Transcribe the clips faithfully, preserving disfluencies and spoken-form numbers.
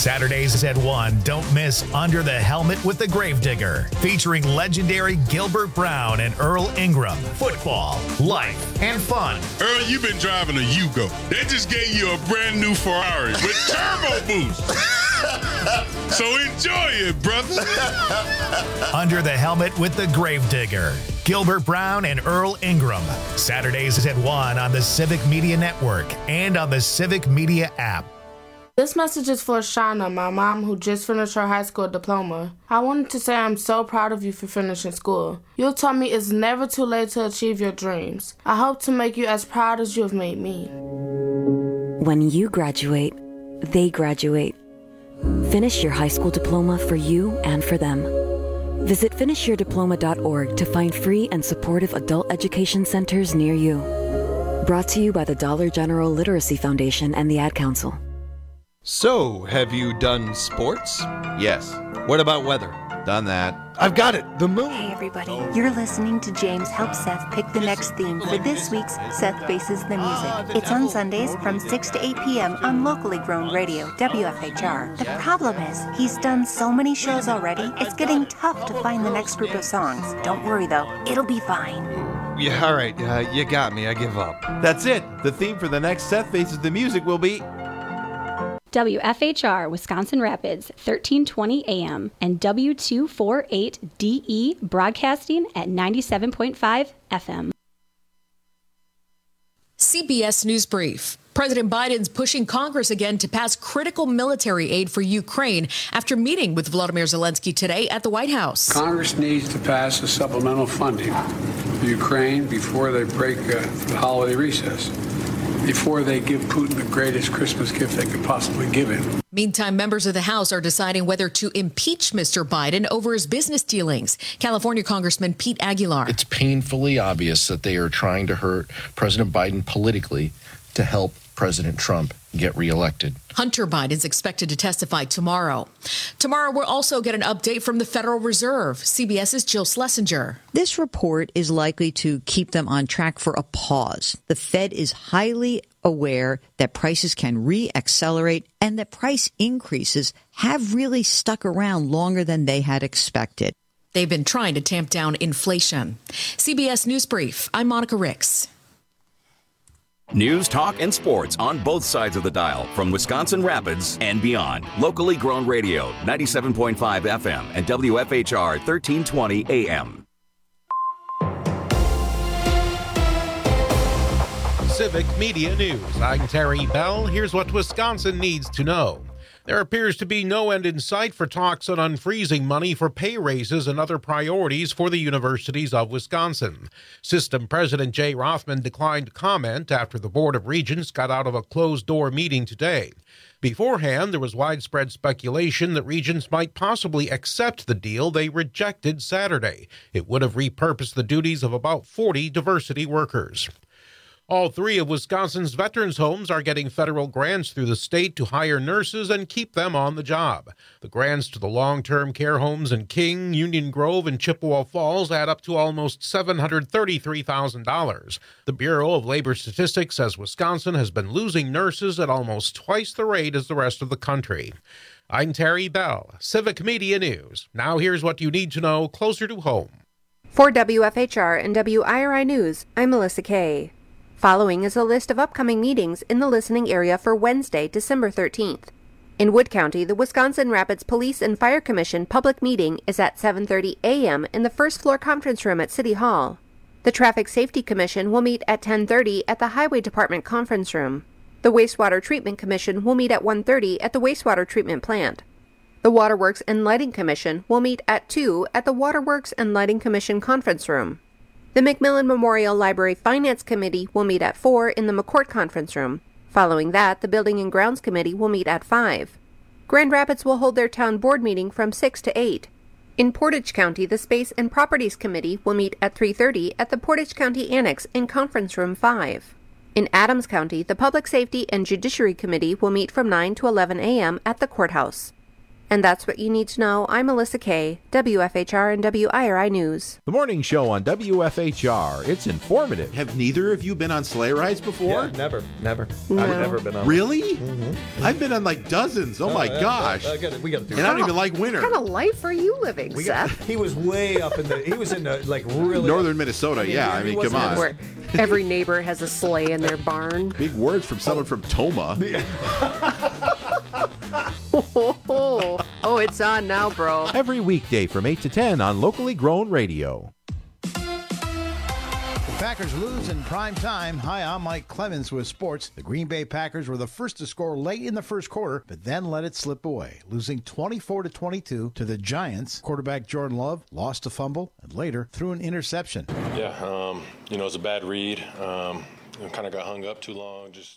Saturdays at one, don't miss Under the Helmet with the Gravedigger, featuring legendary Gilbert Brown and Earl Ingram. Football, life, and fun. Earl, you've been driving a Yugo. They just gave you a brand new Ferrari with turbo boost. So enjoy it, brother. Under the Helmet with the Gravedigger, Gilbert Brown and Earl Ingram. Saturdays at one on the Civic Media Network and on the Civic Media app. This message is for Shauna, my mom, who just finished her high school diploma. I wanted to say I'm so proud of you for finishing school. You taught me it's never too late to achieve your dreams. I hope to make you as proud as you have made me. When you graduate, they graduate. Finish your high school diploma for you and for them. Visit finish your diploma dot org to find free and supportive adult education centers near you. Brought to you by the Dollar General Literacy Foundation and the Ad Council. So, have you done sports? Yes. What about weather? Done that. I've got it, the moon. Hey everybody, you're listening to James help Seth pick the next theme for this week's Seth Faces the Music. It's on Sundays from six to eight p.m. on locally grown radio, W F H R. The problem is, he's done so many shows already, it's getting tough to find the next group of songs. Don't worry though, it'll be fine. Yeah, all right, uh, you got me, I give up. That's it. The theme for the next Seth Faces the Music will be W F H R, Wisconsin Rapids, thirteen twenty A M, and W two forty-eight D E, broadcasting at ninety-seven point five F M. C B S News Brief. President Biden's pushing Congress again to pass critical military aid for Ukraine after meeting with Volodymyr Zelensky today at the White House. Congress needs to pass a supplemental funding for Ukraine before they break uh, the holiday recess, before they give Putin the greatest Christmas gift they could possibly give him. Meantime, members of the House are deciding whether to impeach Mister Biden over his business dealings. California Congressman Pete Aguilar. It's painfully obvious that they are trying to hurt President Biden politically to help President Trump get reelected. Hunter Biden's expected to testify tomorrow. Tomorrow, we'll also get an update from the Federal Reserve. CBS's Jill Schlesinger. This report is likely to keep them on track for a pause. The Fed is highly aware that prices can re-accelerate and that price increases have really stuck around longer than they had expected. They've been trying to tamp down inflation. C B S News Brief. I'm Monica Ricks. News, talk, and sports on both sides of the dial from Wisconsin Rapids and beyond. Locally grown radio, ninety-seven point five F M and W F H R thirteen twenty A M. Civic Media News. I'm Terry Bell. Here's what Wisconsin needs to know. There appears to be no end in sight for talks on unfreezing money for pay raises and other priorities for the universities of Wisconsin. System President Jay Rothman declined to comment after the Board of Regents got out of a closed-door meeting today. Beforehand, there was widespread speculation that Regents might possibly accept the deal they rejected Saturday. It would have repurposed the duties of about forty diversity workers. All three of Wisconsin's veterans' homes are getting federal grants through the state to hire nurses and keep them on the job. The grants to the long-term care homes in King, Union Grove, and Chippewa Falls add up to almost seven hundred thirty-three thousand dollars. The Bureau of Labor Statistics says Wisconsin has been losing nurses at almost twice the rate as the rest of the country. I'm Terry Bell, Civic Media News. Now here's what you need to know closer to home. For W F H R and W I R I News, I'm Melissa Kay. Following is a list of upcoming meetings in the listening area for Wednesday, December thirteenth. In Wood County, the Wisconsin Rapids Police and Fire Commission public meeting is at seven thirty a m in the first floor conference room at City Hall. The Traffic Safety Commission will meet at ten thirty at the Highway Department conference room. The Wastewater Treatment Commission will meet at one thirty at the wastewater treatment plant. The Waterworks and Lighting Commission will meet at two at the Waterworks and Lighting Commission conference room. The McMillan Memorial Library Finance Committee will meet at four in the McCourt Conference Room. Following that, the Building and Grounds Committee will meet at five. Grand Rapids will hold their town board meeting from six to eight. In Portage County, the Space and Properties Committee will meet at three thirty at the Portage County Annex in Conference Room five. In Adams County, the Public Safety and Judiciary Committee will meet from nine to eleven a m at the courthouse. And that's what you need to know. I'm Melissa Kay, W F H R and W I R I News. The morning show on W F H R. It's informative. Have neither of you been on sleigh rides before? Yeah, never, never. No. I've never been on. Really? Mm-hmm. I've been on like dozens. Oh, Oh, my yeah, gosh. I, I gotta, we got to do and it. I don't even like winter. What kind of life are you living, We Seth? got, he was way up in the. He was in the like really Northern Minnesota, I mean, yeah. he I mean, wasn't come in on. Where every neighbor has a sleigh in their barn. Big words from someone from Toma. Oh, oh, it's on now, bro. Every weekday from eight to ten on Locally Grown Radio. The Packers lose in prime time. Hi, I'm Mike Clemens with sports. The Green Bay Packers were the first to score late in the first quarter, but then let it slip away, losing twenty-four to twenty-two to the Giants. Quarterback Jordan Love lost a fumble and later threw an interception. Yeah, um, you know, it was a bad read. Um, kind of got hung up too long. Just.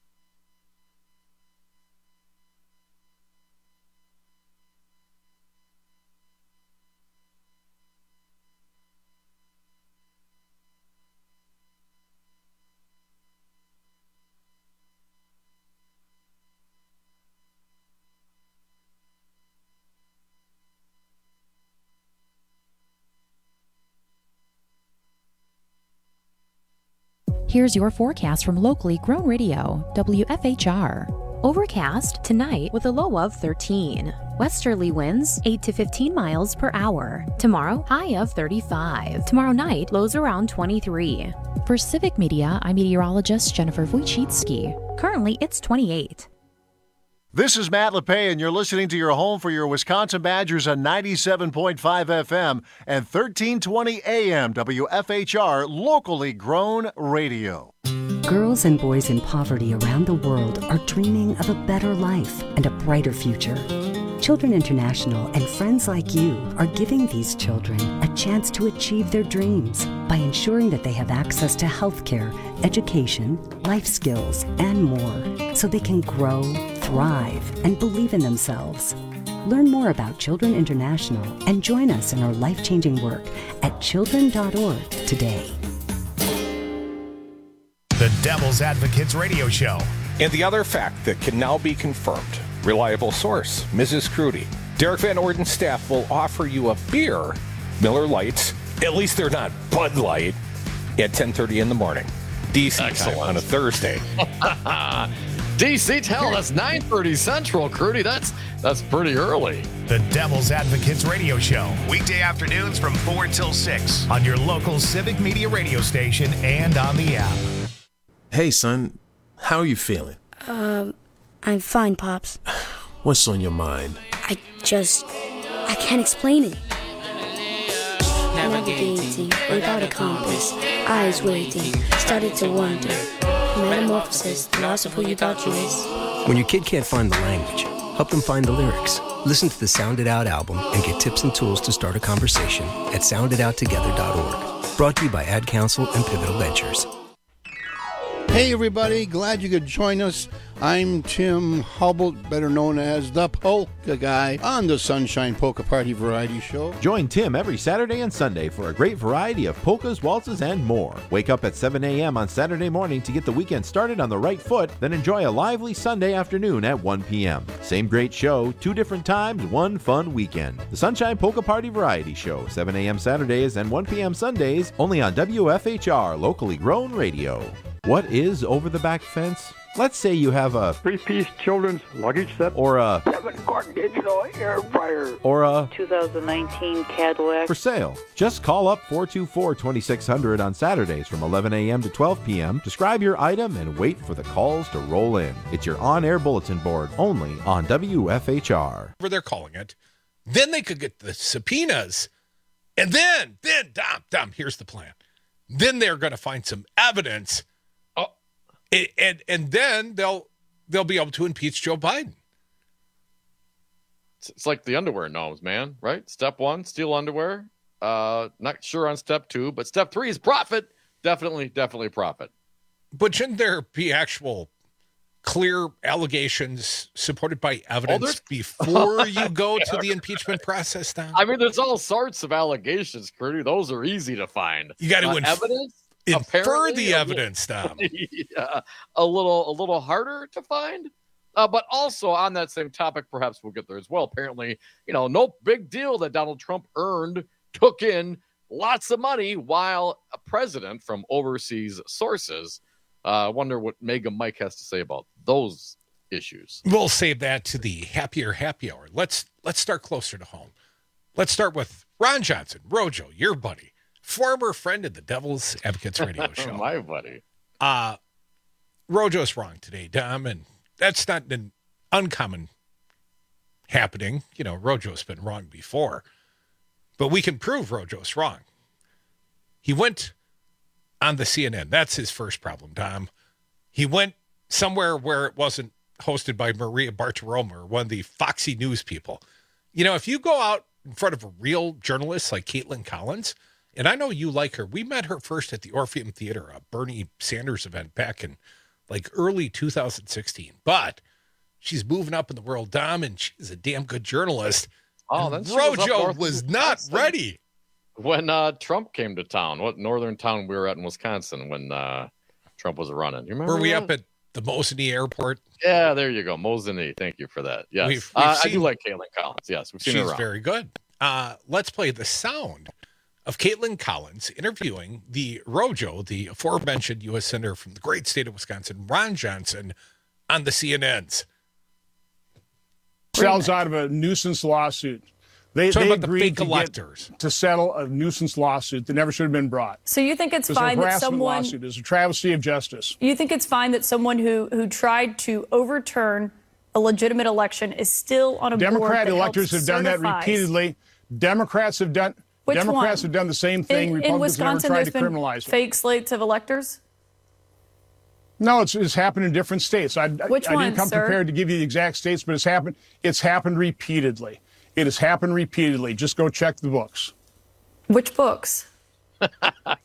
Here's your forecast from Locally Grown Radio, W F H R. Overcast tonight with a low of thirteen. Westerly winds eight to fifteen miles per hour. Tomorrow, high of thirty-five. Tomorrow night, lows around twenty-three. For Civic Media, I'm meteorologist Jennifer Wojcicki. Currently, it's twenty-eight. This is Matt LePay, and you're listening to your home for your Wisconsin Badgers on ninety-seven point five F M and thirteen twenty A M W F H R, Locally Grown Radio. Girls and boys in poverty around the world are dreaming of a better life and a brighter future. Children International and friends like you are giving these children a chance to achieve their dreams by ensuring that they have access to healthcare, education, life skills, and more, so they can grow, thrive, and believe in themselves. Learn more about Children International and join us in our life-changing work at children dot org today. The Devil's Advocates Radio Show. And the other fact that can now be confirmed. Reliable source, Missus Crudy. Derek Van Orden's staff will offer you a beer, Miller Lights, at least they're not Bud Light, at ten thirty in the morning. D C time on a Thursday. D C, tell that's nine thirty Central, Crudy. That's that's pretty early. The Devil's Advocates Radio Show. Weekday afternoons from four till six on your local Civic Media radio station and on the app. Hey, son. How are you feeling? Um, I'm fine, Pops. What's on your mind? I just... I can't explain it. Navigating without a compass, eyes waiting, started to wonder. Metamorphosis, the loss of who you thought you is. When your kid can't find the language, help them find the lyrics. Listen to the Sound It Out album and get tips and tools to start a conversation at sound it out together dot org. Brought to you by Ad Council and Pivotal Ventures. Hey everybody, glad you could join us. I'm Tim Hubble, better known as the Polka Guy, on the Sunshine Polka Party Variety Show. Join Tim every Saturday and Sunday for a great variety of polkas, waltzes, and more. Wake up at seven a.m. on Saturday morning to get the weekend started on the right foot, then enjoy a lively Sunday afternoon at one p.m. Same great show, two different times, one fun weekend. The Sunshine Polka Party Variety Show, seven a.m. Saturdays and one p.m. Sundays, only on W F H R, Locally Grown Radio. What is over the back fence? Let's say you have a three-piece children's luggage set, or a seven-quart digital air fryer, or a two thousand nineteen Cadillac for sale. Just call up four two four, two six zero zero on Saturdays from eleven a.m. to twelve p.m. Describe your item and wait for the calls to roll in. It's your on-air bulletin board only on W F H R. Whatever they're calling it. Then they could get the subpoenas. And then, then, Dom, Dom, here's the plan. Then they're going to find some evidence. And, and and then they'll they'll be able to impeach Joe Biden. It's, it's like the underwear gnomes, man, right? Step one, steal underwear. Uh, not sure on step two, but step three is profit. Definitely, definitely profit. But shouldn't there be actual clear allegations supported by evidence oh, before you go to the impeachment process now? I mean, there's all sorts of allegations, Crudy. Those are easy to find. You got to uh, inf- evidence. Infer the evidence, Tom. Yeah, a little, a little harder to find. Uh, but also on that same topic, perhaps we'll get there as well. Apparently, you know, no big deal that Donald Trump earned, took in lots of money while a president from overseas sources. I uh, wonder what Mega Mike has to say about those issues. We'll save that to the happier happy hour. Let's let's start closer to home. Let's start with Ron Johnson, Rojo, your buddy, former friend of the Devil's Advocates radio show. My buddy. Uh, Rojo's wrong today, Dom, and that's not an uncommon happening. You know, Rojo's been wrong before, but we can prove Rojo's wrong. He went on the C N N. That's his first problem, Dom. He went somewhere where it wasn't hosted by Maria Bartiromo or one of the Foxy News people. You know, if you go out in front of a real journalist like Caitlin Collins, and I know you like her. We met her first at the Orpheum Theater, a Bernie Sanders event back in like early two thousand sixteen. But she's moving up in the world, Dom, and she's a damn good journalist. Oh, and then Rojo was, was not ready. When uh, Trump came to town, what northern town we were at in Wisconsin when uh, Trump was running? You remember? Were we that? up at the Mosinee Airport? Yeah, there you go. Mosinee. Thank you for that. Yes. We've, we've uh, seen, I do like Caitlin Collins. Yes, we've seen she's her around. very good. Uh, let's play the sound of Caitlin Collins interviewing the Rojo, the aforementioned U S Senator from the great state of Wisconsin, Ron Johnson, on the C N Ns. Sells out of a nuisance lawsuit. They, Talking they about the agreed fake to, electors. get, to settle a nuisance lawsuit that never should have been brought. So you think it's It was fine a that harassment someone lawsuit. It was a travesty of justice. you think it's fine that someone who who tried to overturn a legitimate election is still on a board Democrat that electors have helps done that certifies- repeatedly. Democrats have done. Which Democrats one? have done the same thing. In, in Republicans never Wisconsin, tried there's to been criminalize it. fake slates of electors. No, it's, it's happened in different states. I, Which I, I ones, didn't come sir? prepared to give you the exact states, but it's happened. It's happened repeatedly. It has happened repeatedly. Just go check the books. Which books? I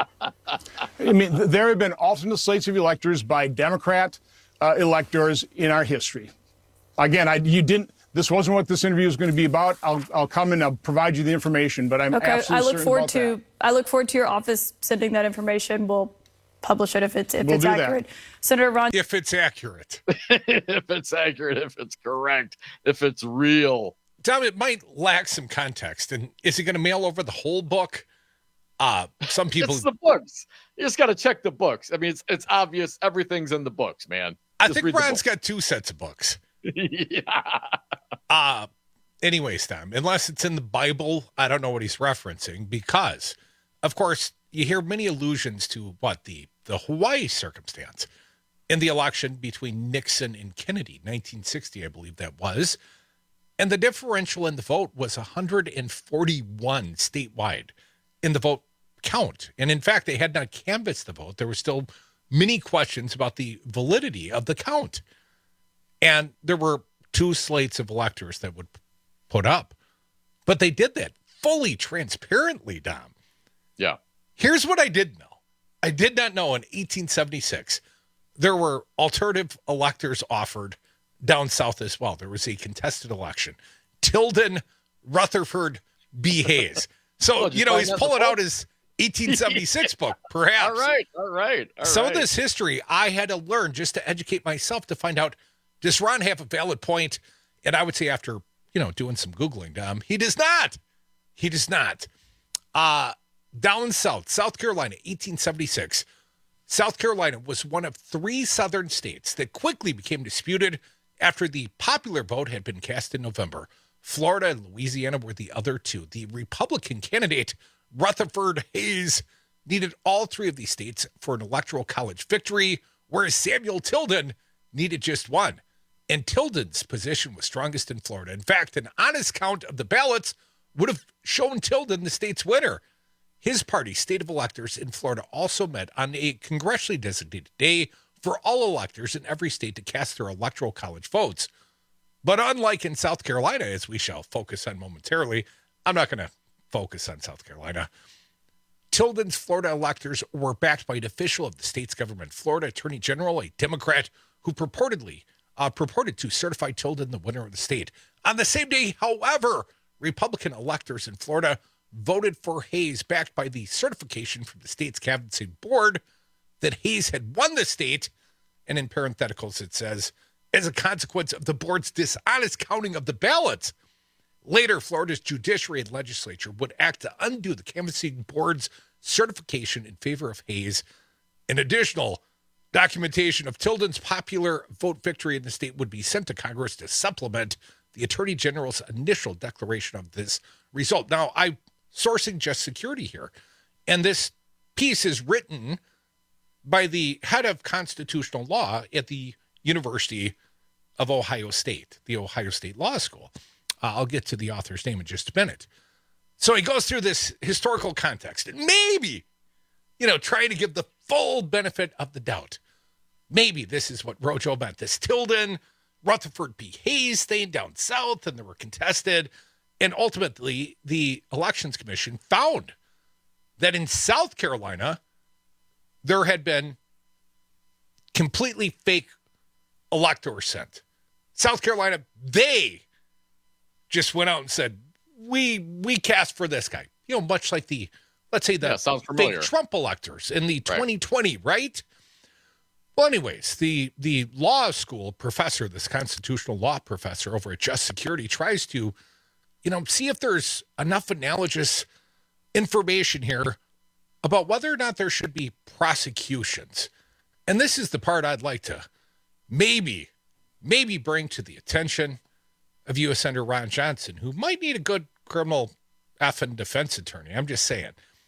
mean, th- there have been alternate slates of electors by Democrat uh, electors in our history. Again, I, you didn't. This wasn't what this interview is going to be about. I'll, I'll come and I'll provide you the information, but I'm Okay, absolutely I look certain forward about to that. I look forward to your office sending that information. We'll publish it if it's if We'll it's do that. accurate. Senator Ron. If it's accurate. If it's accurate, if it's correct, if it's real. Tom, it might lack some context. And is he going to mail over the whole book? Uh, some people. It's the books. You just got to check the books. I mean, it's it's obvious. Everything's in the books, man. I Just think read the Ron's book. got two sets of books. Yeah. Uh, anyways, Tom, unless it's in the Bible, I don't know what he's referencing because, of course, you hear many allusions to what the, the Hawaii circumstance in the election between Nixon and Kennedy, nineteen sixty, I believe that was. And the differential in the vote was one hundred forty-one statewide in the vote count. And in fact, they had not canvassed the vote. There were still many questions about the validity of the count. And there were two slates of electors that would put up. But they did that fully transparently, Dom. Yeah. Here's what I did know. I did not know in eighteen seventy-six, there were alternative electors offered down south as well. There was a contested election. Tilden, Rutherford, B. Hayes. So, Oh, did you you know, find he's that in pulling the out book? his eighteen seventy-six book, perhaps. All right. All right. All Some right. of this history I had to learn just to educate myself to find out, does Ron have a valid point? And I would say after, you know, doing some Googling, Dom, he does not. He does not. Uh, down south, South Carolina, eighteen seventy-six. South Carolina was one of three southern states that quickly became disputed after the popular vote had been cast in November. Florida and Louisiana were the other two. The Republican candidate, Rutherford Hayes, needed all three of these states for an electoral college victory, whereas Samuel Tilden needed just one. And Tilden's position was strongest in Florida. In fact, an honest count of the ballots would have shown Tilden the state's winner. His party, State of Electors in Florida, also met on a congressionally designated day for all electors in every state to cast their electoral college votes. But unlike in South Carolina, as we shall focus on momentarily, I'm not going to focus on South Carolina. Tilden's Florida electors were backed by an official of the state's government, Florida Attorney General, a Democrat who purportedly uh, purported to certify Tilden the winner of the state. On the same day, however, Republican electors in Florida voted for Hayes, backed by the certification from the state's canvassing board that Hayes had won the state. And in parentheticals, it says, as a consequence of the board's dishonest counting of the ballots. Later, Florida's judiciary and legislature would act to undo the canvassing board's certification in favor of Hayes. An additional documentation of Tilden's popular vote victory in the state would be sent to Congress to supplement the Attorney General's initial declaration of this result. Now, I'm sourcing Just Security here, and this piece is written by the head of constitutional law at the University of Ohio State, the Ohio State Law School. Uh, I'll get to the author's name in just a minute. So he goes through this historical context and maybe, you know, trying to give the full benefit of the doubt. Maybe this is what Rojo meant. This Tilden, Rutherford B. Hayes thing down south, and they were contested. And ultimately, the Elections Commission found that in South Carolina, there had been completely fake electors sent. South Carolina, they just went out and said, we we cast for this guy. You know, much like the, let's say the yeah, sounds familiar. fake Trump electors in the right. twenty twenty, right? Well, anyways, the, the law school professor, this constitutional law professor over at Just Security, tries to, you know, see if there's enough analogous information here about whether or not there should be prosecutions. And this is the part I'd like to maybe, maybe bring to the attention of U S Senator Ron Johnson, who might need a good criminal effing defense attorney. I'm just saying.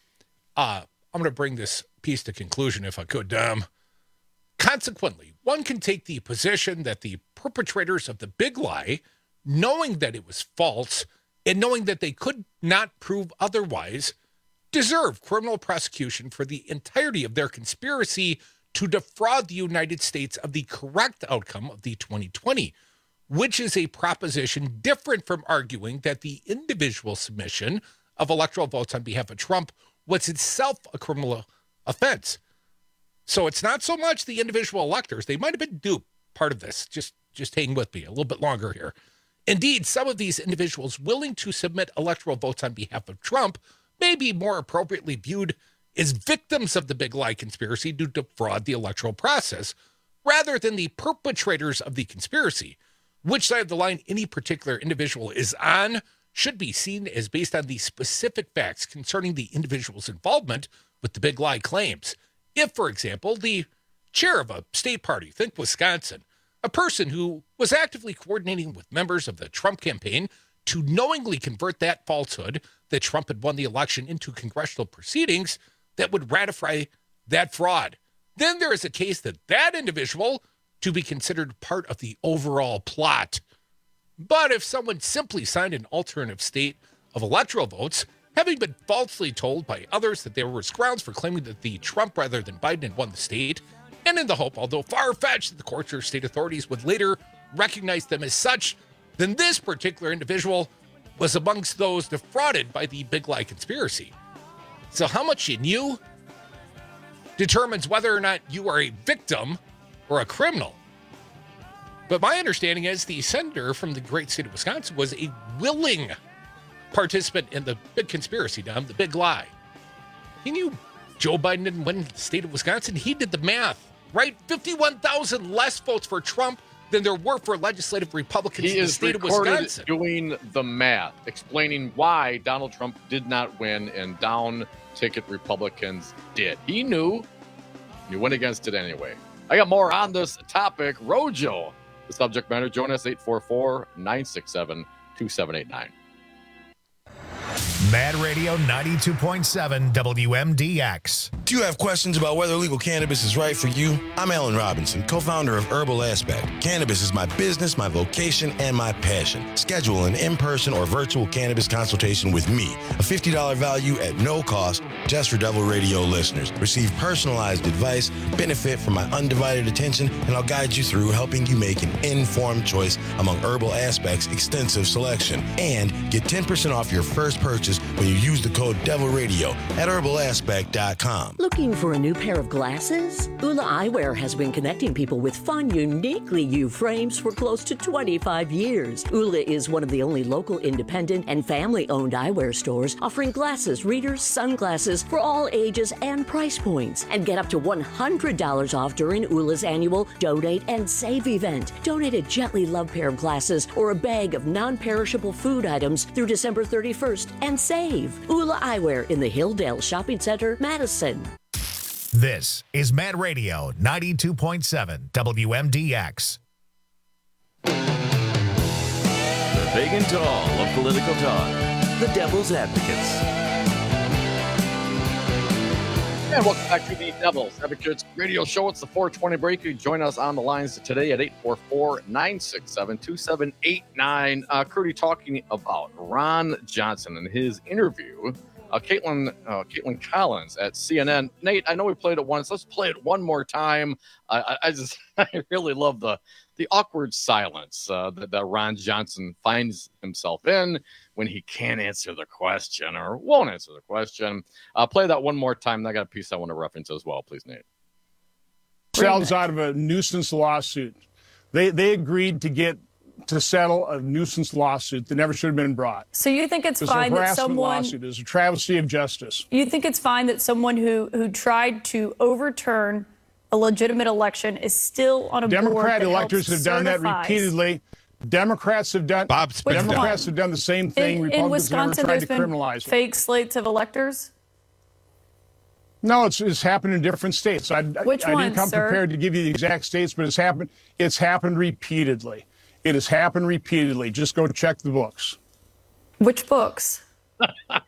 Uh, I'm going to bring this piece to conclusion if I could. Um, consequently, one can take the position that the perpetrators of the big lie, knowing that it was false and knowing that they could not prove otherwise, deserve criminal prosecution for the entirety of their conspiracy to defraud the United States of the correct outcome of the twenty twenty, which is a proposition different from arguing that the individual submission of electoral votes on behalf of Trump was itself a criminal offense. So it's not so much the individual electors. They might have been duped part of this. Just, just hang with me a little bit longer here. Indeed, some of these individuals willing to submit electoral votes on behalf of Trump may be more appropriately viewed as victims of the big lie conspiracy to defraud the electoral process, rather than the perpetrators of the conspiracy. Which side of the line any particular individual is on should be seen as based on the specific facts concerning the individual's involvement with the big lie claims. If, for example, the chair of a state party, think Wisconsin, a person who was actively coordinating with members of the Trump campaign to knowingly convert that falsehood that Trump had won the election into congressional proceedings that would ratify that fraud, then there is a case that that individual to be considered part of the overall plot. But if someone simply signed an alternative state of electoral votes, having been falsely told by others that there was grounds for claiming that the Trump rather than Biden had won the state, and in the hope, although far-fetched, that the courts or state authorities would later recognize them as such, then this particular individual was amongst those defrauded by the big lie conspiracy. So how much you knew determines whether or not you are a victim or a criminal. But my understanding is the senator from the great state of Wisconsin was a willing participant in the big conspiracy, Dom, the big lie. He knew Joe Biden didn't win the state of Wisconsin. He did the math, right? fifty-one thousand less votes for Trump than there were for legislative Republicans he in the state of Wisconsin. Doing the math, explaining why Donald Trump did not win and down-ticket Republicans did. He knew. You went against it anyway. I got more on this topic. Rojo, the subject matter. Join us eight four four, nine six seven, two seven eight nine. Mad Radio ninety-two point seven W M D X. Do you have questions about whether legal cannabis is right for you? I'm Alan Robinson, co-founder of Herbal Aspect. Cannabis is my business, my vocation, and my passion. Schedule an in-person or virtual cannabis consultation with me. A fifty dollars value at no cost, just for Devil Radio listeners. Receive personalized advice, benefit from my undivided attention, and I'll guide you through helping you make an informed choice among Herbal Aspect's extensive selection. And get ten percent off your first purchase badges when you use the code DEVILRADIO at herbal aspect dot com. Looking for a new pair of glasses? Ula Eyewear has been connecting people with fun, uniquely U frames for close to twenty-five years. Ula is one of the only local independent and family-owned eyewear stores offering glasses, readers, sunglasses for all ages and price points. And get up to one hundred dollars off during Ula's annual Donate and Save event. Donate a gently loved pair of glasses or a bag of non-perishable food items through December thirty-first and save. Ula Eyewear in the Hilldale Shopping Center, Madison. This is Mad Radio ninety-two point seven W M D X. The big and tall of political talk. The Devil's Advocates. And welcome back to the Devil's Advocates radio show. It's the four twenty break. You can join us on the lines today at eight four four, nine six seven, two seven eight nine. Uh, Curdy talking about Ron Johnson and his interview. Uh, Caitlin, uh, Caitlin Collins at C N N. Nate, I know we played it once. Let's play it one more time. Uh, I, I just, I really love the the awkward silence uh, that, that Ron Johnson finds himself in when he can't answer the question or won't answer the question. Uh, play that one more time. I got a piece I want to reference as well, please, Nate. Sells out of a nuisance lawsuit. They they agreed to get to settle a nuisance lawsuit that never should have been brought. So you think it's It was fine a that harassment someone lawsuit. It was a travesty of justice. you think it's fine that someone who who tried to overturn a legitimate election is still on a board Democrat that electors have helps done that certifies- Democrats Democrats have done. Bob Democrats have done the same thing. In, in Republicans have never Wisconsin, tried there's to been criminalize it. fake slates of electors. No, it's it's happened in different states. I, Which I, I ones, didn't come sir? prepared to give you the exact states, but it's happened. It's happened repeatedly. It has happened repeatedly. Just go check the books. Which books? I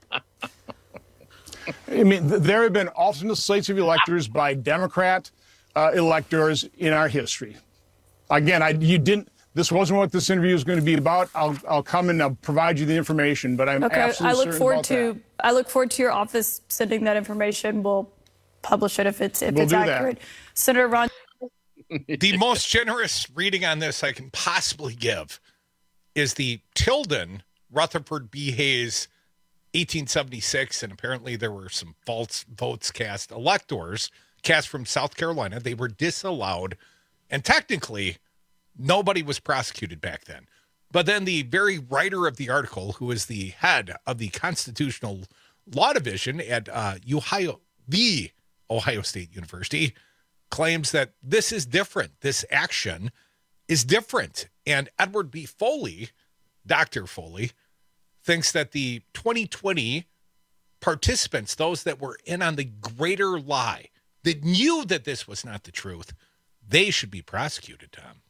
mean, th- there have been alternate slates of electors by Democrat uh, electors in our history. Again, I you didn't. This wasn't what this interview is going to be about. I'll I'll come and I'll provide you the information, but I'm Okay, absolutely I look certain forward about to that. I look forward to your office sending that information. We'll publish it if it's if We'll it's do that. accurate. Senator Ron. The most generous reading on this I can possibly give is the Tilden Rutherford B. Hayes eighteen seventy-six, and apparently there were some false votes cast, electors cast from South Carolina. They were disallowed, and technically nobody was prosecuted back then. But then the very writer of the article, who is the head of the Constitutional Law Division at uh, Ohio, the Ohio State University, claims that this is different. This action is different. And Edward B. Foley, Doctor Foley, thinks that the twenty twenty participants, those that were in on the greater lie, that knew that this was not the truth, they should be prosecuted, Tom.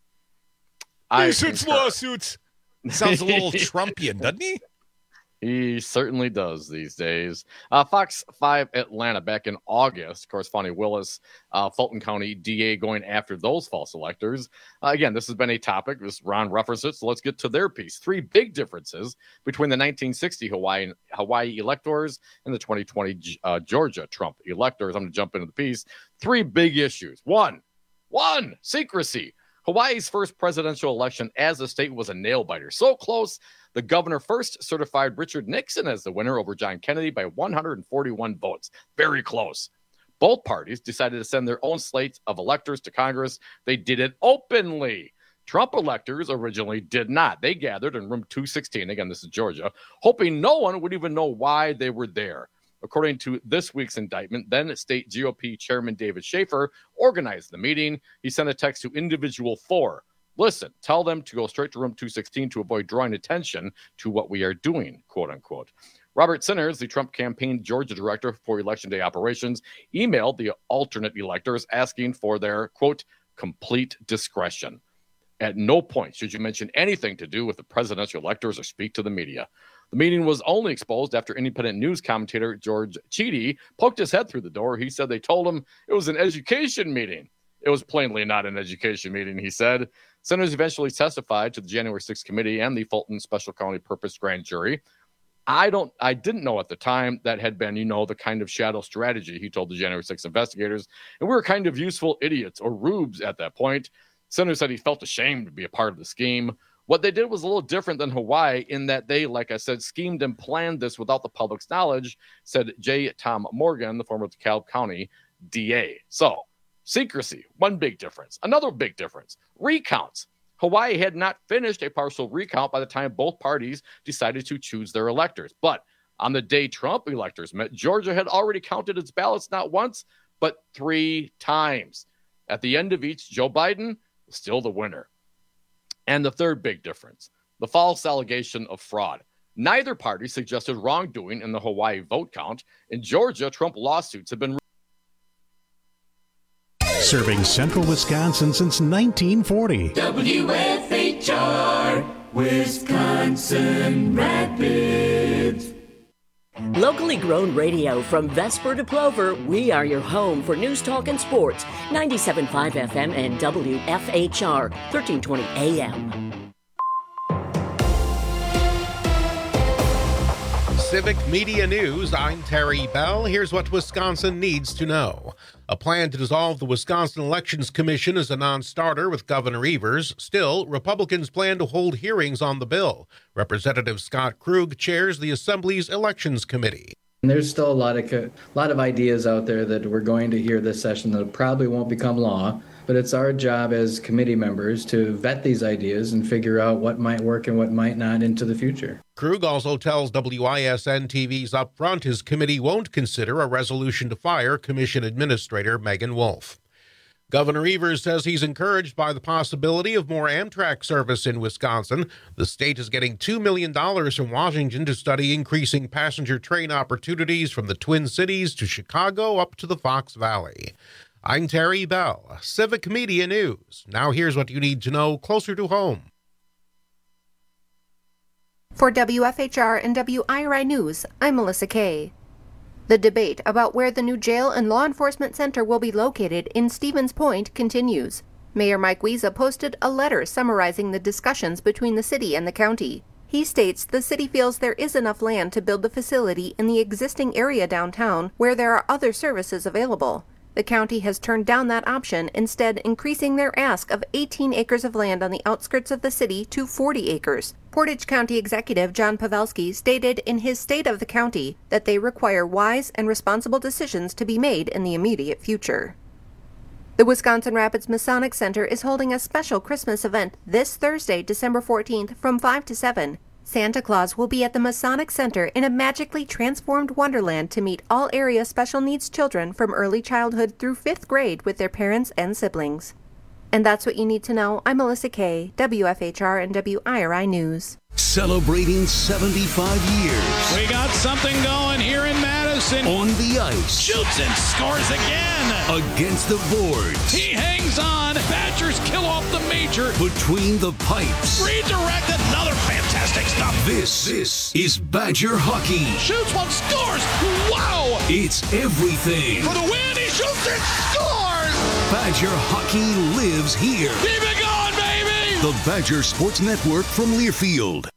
I Nuisance concur. lawsuits. Sounds a little Trumpian, doesn't he? He certainly does these days. Uh, Fox five Atlanta back in August, of course, Fani Willis, uh, Fulton County D A going after those false electors. Uh, again, this has been a topic. This Ron referenced it, so let's get to their piece. Three big differences between the nineteen sixty Hawaii, Hawaii electors and the twenty twenty uh, Georgia Trump electors. I'm going to jump into the piece. Three big issues. One, one, secrecy. Hawaii's first presidential election as a state was a nail-biter. So close, the governor first certified Richard Nixon as the winner over John Kennedy by one hundred forty-one votes. Very close. Both parties decided to send their own slates of electors to Congress. They did it openly. Trump electors originally did not. They gathered in room two sixteen, again, this is Georgia, hoping no one would even know why they were there. According to this week's indictment, then state G O P Chairman David Schaefer organized the meeting. He sent a text to individual four. Listen, tell them to go straight to room two sixteen to avoid drawing attention to what we are doing, quote unquote. Robert Sinners, the Trump campaign Georgia director for election day operations, emailed the alternate electors asking for their, quote, complete discretion. At no point should you mention anything to do with the presidential electors or speak to the media. The meeting was only exposed after independent news commentator George Cheedy poked his head through the door. He said they told him it was an education meeting. It was plainly not an education meeting, he said. Senators eventually testified to the January sixth committee and the Fulton Special County Purpose Grand Jury. I don't, I didn't know at the time that had been, you know, the kind of shadow strategy, he told the January sixth investigators. And we were kind of useful idiots or rubes at that point. Senator said he felt ashamed to be a part of the scheme. What they did was a little different than Hawaii in that they, like I said, schemed and planned this without the public's knowledge, said J. Tom Morgan, the former DeKalb County D A. So, secrecy, one big difference. Another big difference, recounts. Hawaii had not finished a partial recount by the time both parties decided to choose their electors. But on the day Trump electors met, Georgia had already counted its ballots not once, but three times. At the end of each, Joe Biden was still the winner. And the third big difference, the false allegation of fraud. Neither party suggested wrongdoing in the Hawaii vote count. In Georgia, Trump lawsuits have been serving central Wisconsin since nineteen forty. W F H R, Wisconsin Rapids. Locally grown radio from Vesper to Plover, we are your home for news, talk, and sports. ninety-seven point five F M and W F H R, thirteen twenty A M. Civic Media News, I'm Terry Bell. Here's what Wisconsin needs to know. A plan to dissolve the Wisconsin Elections Commission is a non-starter with Governor Evers. Still, Republicans plan to hold hearings on the bill. Representative Scott Krug chairs the Assembly's Elections Committee. There's still a lot of a lot of ideas out there that we're going to hear this session that probably won't become law, but it's our job as committee members to vet these ideas and figure out what might work and what might not into the future. Krug also tells W I S N T V's Upfront his committee won't consider a resolution to fire Commission Administrator Megan Wolf. Governor Evers says he's encouraged by the possibility of more Amtrak service in Wisconsin. The state is getting two million dollars from Washington to study increasing passenger train opportunities from the Twin Cities to Chicago up to the Fox Valley. I'm Terry Bell, Civic Media News. Now here's what you need to know closer to home. For W F H R and W I R I News, I'm Melissa Kay. The debate about where the new jail and law enforcement center will be located in Stevens Point continues. Mayor Mike Wiesa posted a letter summarizing the discussions between the city and the county. He states the city feels there is enough land to build the facility in the existing area downtown where there are other services available. The county has turned down that option, instead increasing their ask of eighteen acres of land on the outskirts of the city to forty acres. Portage County Executive John Pavelski stated in his State of the County that they require wise and responsible decisions to be made in the immediate future. The Wisconsin Rapids Masonic Center is holding a special Christmas event this Thursday, December fourteenth from five to seven. Santa Claus will be at the Masonic Center in a magically transformed wonderland to meet all area special needs children from early childhood through fifth grade with their parents and siblings. And that's what you need to know. I'm Melissa Kay, W F H R and W I R I News. Celebrating seventy-five years. We got something going here in Madison. On the ice. Shoots and scores again. Against the boards. He hangs on. Badgers kill off the major. Between the pipes. Redirect, another fantastic stop. This, this is Badger hockey. Shoots one, scores. Wow. It's everything. For the win, he shoots and scores. Badger hockey lives here. Keep it going, baby. The Badger Sports Network from Learfield.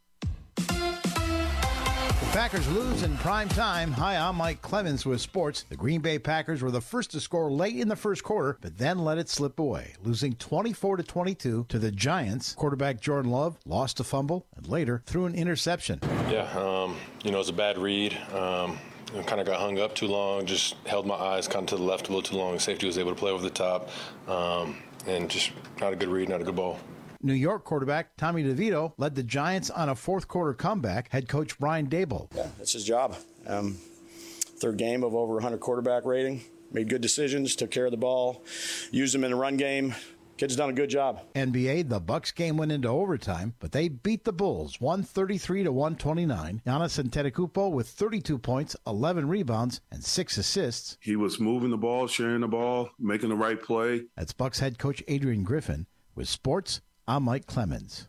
Packers lose in prime time. Hi, I'm Mike Clemens with sports. The Green Bay Packers were the first to score late in the first quarter, but then let it slip away, losing twenty-four to twenty-two to the Giants. Quarterback Jordan Love lost a fumble and later threw an interception. Yeah, um, you know, it was a bad read. Um, kind of got hung up too long, just held my eyes kind of to the left a little too long. Safety was able to play over the top, um, and just not a good read, not a good ball. New York quarterback Tommy DeVito led the Giants on a fourth-quarter comeback. Head coach Brian Daboll. Yeah, that's his job. Um, third game of over one hundred quarterback rating. Made good decisions, took care of the ball, used them in the run game. Kid's done a good job. N B A, the Bucks game went into overtime, but they beat the Bulls one thirty-three to one twenty-nine. Giannis Antetokounmpo with thirty-two points, eleven rebounds, and six assists. He was moving the ball, sharing the ball, making the right play. That's Bucks head coach Adrian Griffin. With sports, I'm Mike Clemens.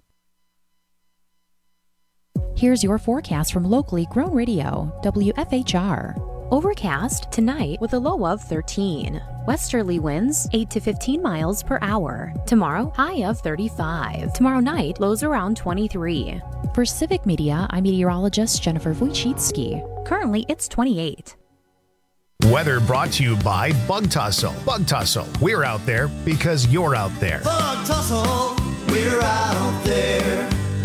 Here's your forecast from locally grown radio, W F H R. Overcast tonight with a low of thirteen. Westerly winds eight to fifteen miles per hour. Tomorrow, high of thirty-five. Tomorrow night, lows around twenty-three. For Civic Media, I'm meteorologist Jennifer Wojcicki. Currently, it's twenty-eight. Weather brought to you by Bug Tussle. Bug Tussle, we're out there because you're out there. Bug Tussle, we're out there.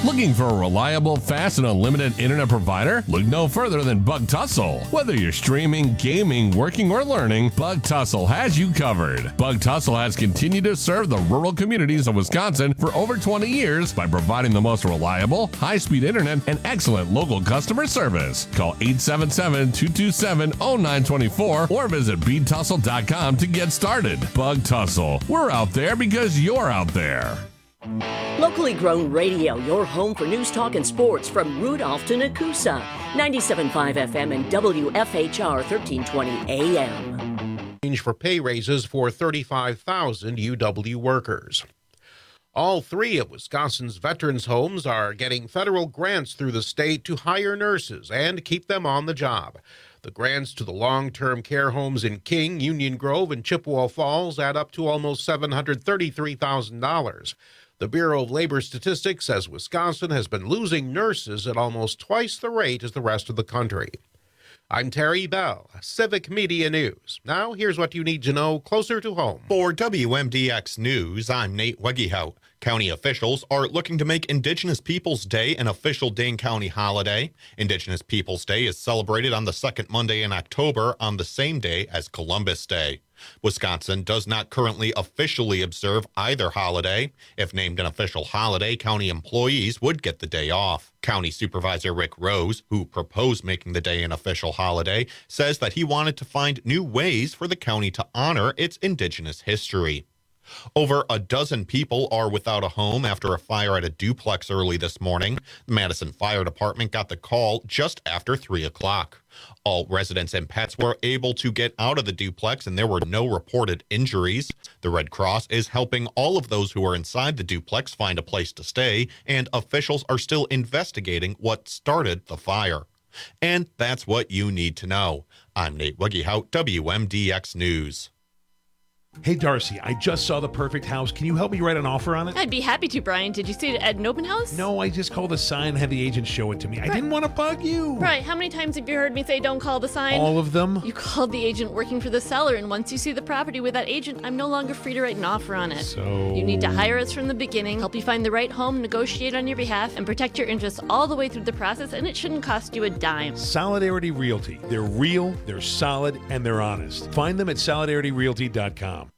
Looking for a reliable, fast, and unlimited internet provider? Look no further than Bug Tussle. Whether you're streaming, gaming, working, or learning, Bug Tussle has you covered. Bug Tussle has continued to serve the rural communities of Wisconsin for over twenty years by providing the most reliable, high-speed internet and excellent local customer service. Call eight seven seven, two two seven, zero nine two four or visit bead tussle dot com to get started. Bug Tussle. We're out there because you're out there. Locally grown radio, your home for news, talk, and sports from Rudolph to Nakusa. ninety-seven point five F M and W F H R thirteen twenty A M. Change for pay raises for thirty-five thousand U W workers. All three of Wisconsin's veterans' homes are getting federal grants through the state to hire nurses and keep them on the job. The grants to the long-term care homes in King, Union Grove, and Chippewa Falls add up to almost seven hundred thirty-three thousand dollars. The Bureau of Labor Statistics says Wisconsin has been losing nurses at almost twice the rate as the rest of the country. I'm Terry Bell, Civic Media News. Now, here's what you need to know closer to home. For W M D X News, I'm Nate Wegehout. County officials are looking to make Indigenous Peoples Day an official Dane County holiday. Indigenous Peoples Day is celebrated on the second Monday in October on the same day as Columbus Day. Wisconsin does not currently officially observe either holiday. If named an official holiday, county employees would get the day off. County Supervisor Rick Rose, who proposed making the day an official holiday, says that he wanted to find new ways for the county to honor its Indigenous history. Over a dozen people are without a home after a fire at a duplex early this morning. The Madison Fire Department got the call just after three o'clock. All residents and pets were able to get out of the duplex and there were no reported injuries. The Red Cross is helping all of those who are inside the duplex find a place to stay, and officials are still investigating what started the fire. And that's what you need to know. I'm Nate Wegehout, W M D X News. Hey, Darcy, I just saw the perfect house. Can you help me write an offer on it? I'd be happy to, Brian. Did you see it at an open house? No, I just called the sign and had the agent show it to me. I didn't want to bug you. Right. How many times have you heard me say don't call the sign? All of them. You called the agent working for the seller, and once you see the property with that agent, I'm no longer free to write an offer on it. So... You need to hire us from the beginning, help you find the right home, negotiate on your behalf, and protect your interests all the way through the process, and it shouldn't cost you a dime. Solidarity Realty. They're real, they're solid, and they're honest. Find them at solidarity realty dot com.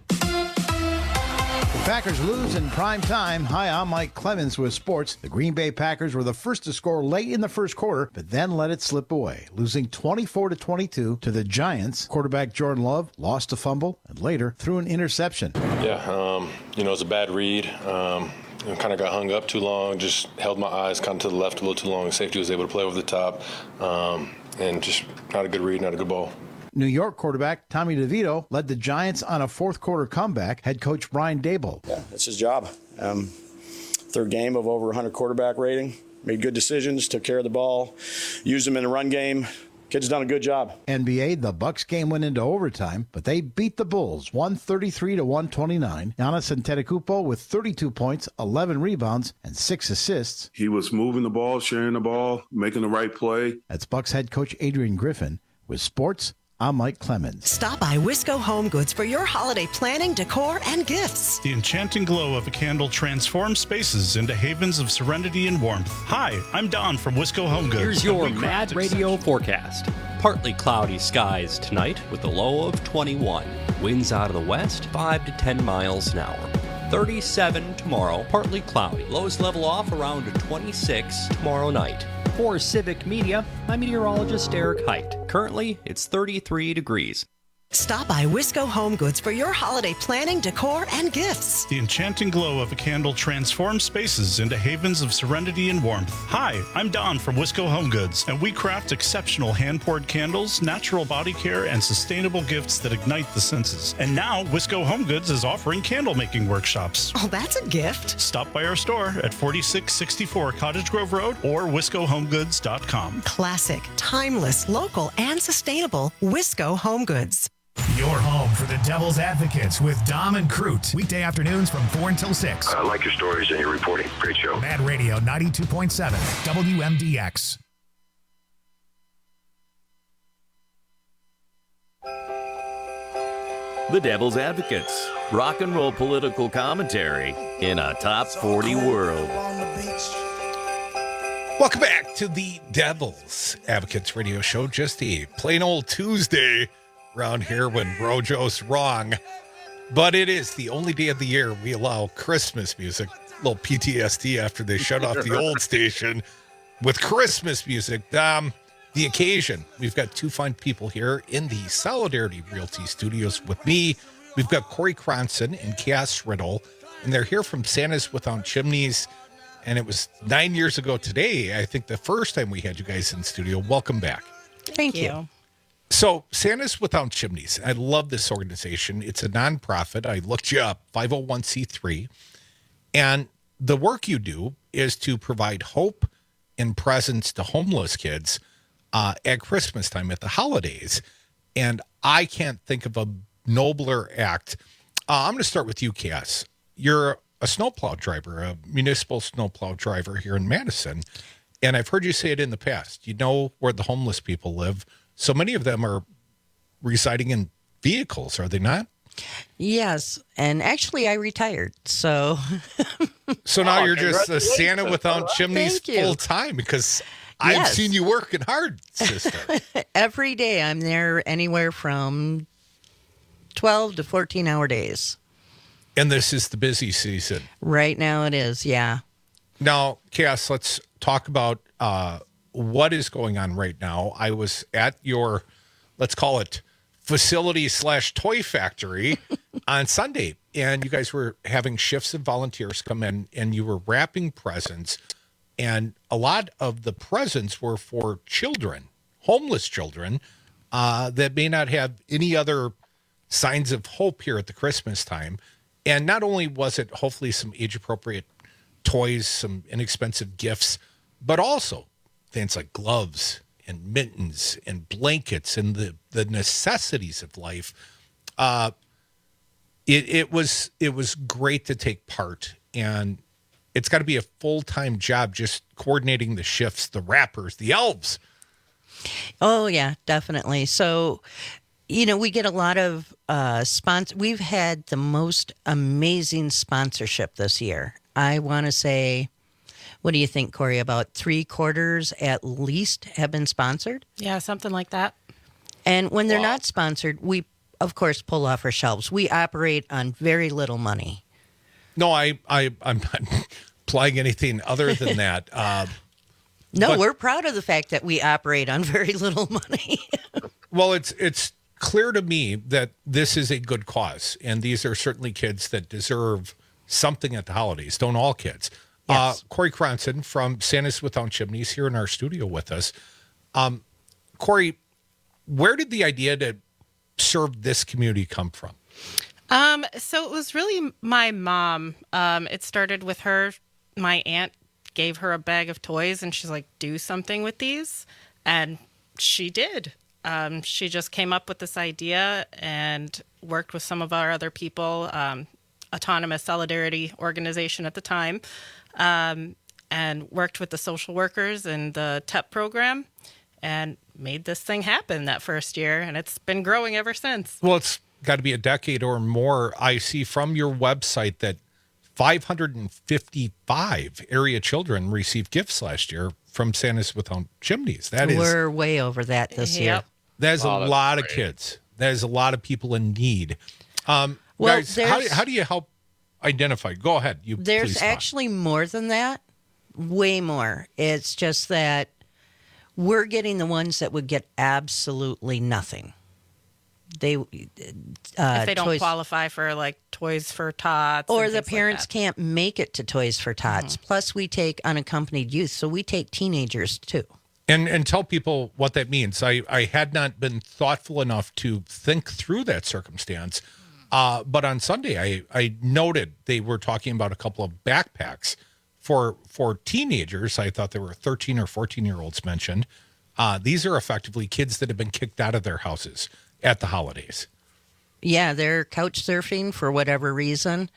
Packers lose in prime time. Hi, I'm Mike Clemens with sports. The Green Bay Packers were the first to score late in the first quarter, but then let it slip away, losing twenty-four to twenty-two to the Giants. Quarterback Jordan Love lost a fumble and later threw an interception. Yeah, um, you know, it was a bad read. Um, kind of got hung up too long, just held my eyes kind of to the left a little too long. Safety was able to play over the top, um, and just not a good read, not a good ball. New York quarterback Tommy DeVito led the Giants on a fourth quarter comeback. Head coach Brian Daboll. Yeah, that's his job. Um, third game of over one hundred quarterback rating. Made good decisions, took care of the ball, used them in the run game. Kid's done a good job. N B A, the Bucks game went into overtime, but they beat the Bulls one thirty-three to one twenty-nine. Giannis Antetokounmpo with thirty-two points, eleven rebounds, and six assists. He was moving the ball, sharing the ball, making the right play. That's Bucks head coach Adrian Griffin. With sports, I'm Mike Clemens. Stop by Wisco Home Goods for your holiday planning, decor, and gifts. The enchanting glow of a candle transforms spaces into havens of serenity and warmth. Hi, I'm Don from Wisco Home Goods. Here's your Mad Radio forecast. Partly cloudy skies tonight with a low of twenty-one. Winds out of the west, five to ten miles an hour. thirty-seven tomorrow, partly cloudy. Lows level off around twenty-six tomorrow night. For Civic Media, I'm meteorologist Eric Height. Currently, it's thirty-three degrees. Stop by Wisco Home Goods for your holiday planning, decor, and gifts. The enchanting glow of a candle transforms spaces into havens of serenity and warmth. Hi, I'm Don from Wisco Home Goods, and we craft exceptional hand-poured candles, natural body care, and sustainable gifts that ignite the senses. And now, Wisco Home Goods is offering candle-making workshops. Oh, that's a gift. Stop by our store at forty-six sixty-four Cottage Grove Road or wisco home goods dot com. Classic, timeless, local, and sustainable Wisco Home Goods. Your home for the Devil's Advocates with Dom and Crute. Weekday afternoons from four until six. I like your stories and your reporting. Great show. Mad Radio ninety-two point seven, W M D X. The Devil's Advocates. Rock and roll political commentary in a top forty world. Welcome back to the Devil's Advocates radio show. Just a plain old Tuesday around here when Rojo's wrong. But it is the only day of the year we allow Christmas music. A little P T S D after they shut off the old station with Christmas music. Um, the occasion. We've got two fine people here in the Solidarity Realty Studios with me. We've got Corey Cronson and Cass Riddle, and they're here from Santa's Without Chimneys. And it was nine years ago today, I think, the first time we had you guys in studio. Welcome back. Thank you. So, Santa's Without Chimneys. I love this organization. It's a nonprofit. I looked you up, five oh one c three. And the work you do is to provide hope and presents to homeless kids uh, at Christmas time, at the holidays. And I can't think of a nobler act. Uh, I'm going to start with you, Cass. You're a snowplow driver, a municipal snowplow driver here in Madison. And I've heard you say it in the past. You know where the homeless people live. So many of them are residing in vehicles, are they not? Yes. And actually, I retired. So so now oh, you're just a Santa Without Chimneys full time, because I've yes. seen you working hard, sister. Every day I'm there anywhere from twelve to fourteen hour days. And this is the busy season. Right now it is, yeah. Now, Cass, let's talk about uh, what is going on right now. I was at your, let's call it, facility slash toy factory on Sunday, and you guys were having shifts of volunteers come in, and you were wrapping presents, and a lot of the presents were for children, homeless children, uh, that may not have any other signs of hope here at the Christmas time. And not only was it hopefully some age-appropriate toys, some inexpensive gifts, but also things like gloves and mittens and blankets and the, the necessities of life. Uh, it, it was it was great to take part, and it's got to be a full-time job just coordinating the shifts, the wrappers, the elves. Oh, yeah, definitely. So, you know, we get a lot of uh, sponsor. We've had the most amazing sponsorship this year. I want to say, what do you think, Corey? About three quarters at least have been sponsored? Yeah, something like that. And when they're Wow. not sponsored, we, of course, pull off our shelves. We operate on very little money. No, I, I, I'm not playing anything other than that. Uh, No, but- we're proud of the fact that we operate on very little money. Well, it's it's clear to me that this is a good cause, and these are certainly kids that deserve something at the holidays. Don't all kids? Yes. Uh, Corey Cronson from Santa's Without Chimneys here in our studio with us. Um, Corey, where did the idea to serve this community come from? Um, so it was really my mom. Um, it started with her. My aunt gave her a bag of toys, and she's like, "Do something with these," and she did. Um, she just came up with this idea and worked with some of our other people, um, Autonomous Solidarity Organization at the time, um, and worked with the social workers and the T E P program, and made this thing happen that first year, and it's been growing ever since. Well, it's got to be a decade or more. I see from your website that five hundred fifty-five area children received gifts last year from Santa's Without Chimneys. That is, We're way over that this Yep. year. that is Oh, a that's lot of kids. That is a lot of people in need. Um, Well, guys, how, there's- how do you help identify? Go ahead. You There's please talk. actually more than that, way more. It's just that we're getting the ones that would get absolutely nothing. They, uh, if they don't toys, qualify for like Toys for Tots, or and the things like parents that. can't make it to Toys for Tots. Mm-hmm. Plus, we take unaccompanied youth, so we take teenagers too. And and tell people what that means. I, I had not been thoughtful enough to think through that circumstance. Uh, but on Sunday, I, I noted they were talking about a couple of backpacks for for teenagers. I thought there were thirteen or fourteen year olds mentioned. Uh, these are effectively kids that have been kicked out of their houses at the holidays. Yeah, they're couch surfing for whatever reason.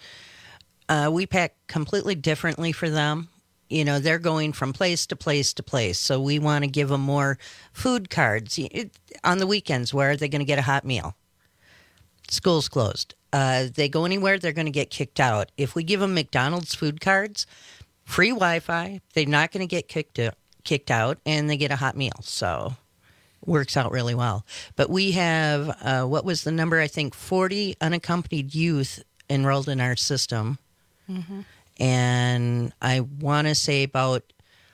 Uh, we pack completely differently for them. You know, they're going from place to place to place. So we want to give them more food cards. It, on the weekends, where are they going to get a hot meal? School's closed. Uh, they go anywhere, they're going to get kicked out. If we give them McDonald's food cards, free Wi-Fi, they're not going to get kicked out. kicked out, and they get a hot meal. So works out really well. But we have, uh, what was the number? I think forty unaccompanied youth enrolled in our system. Mm-hmm. And I want to say about,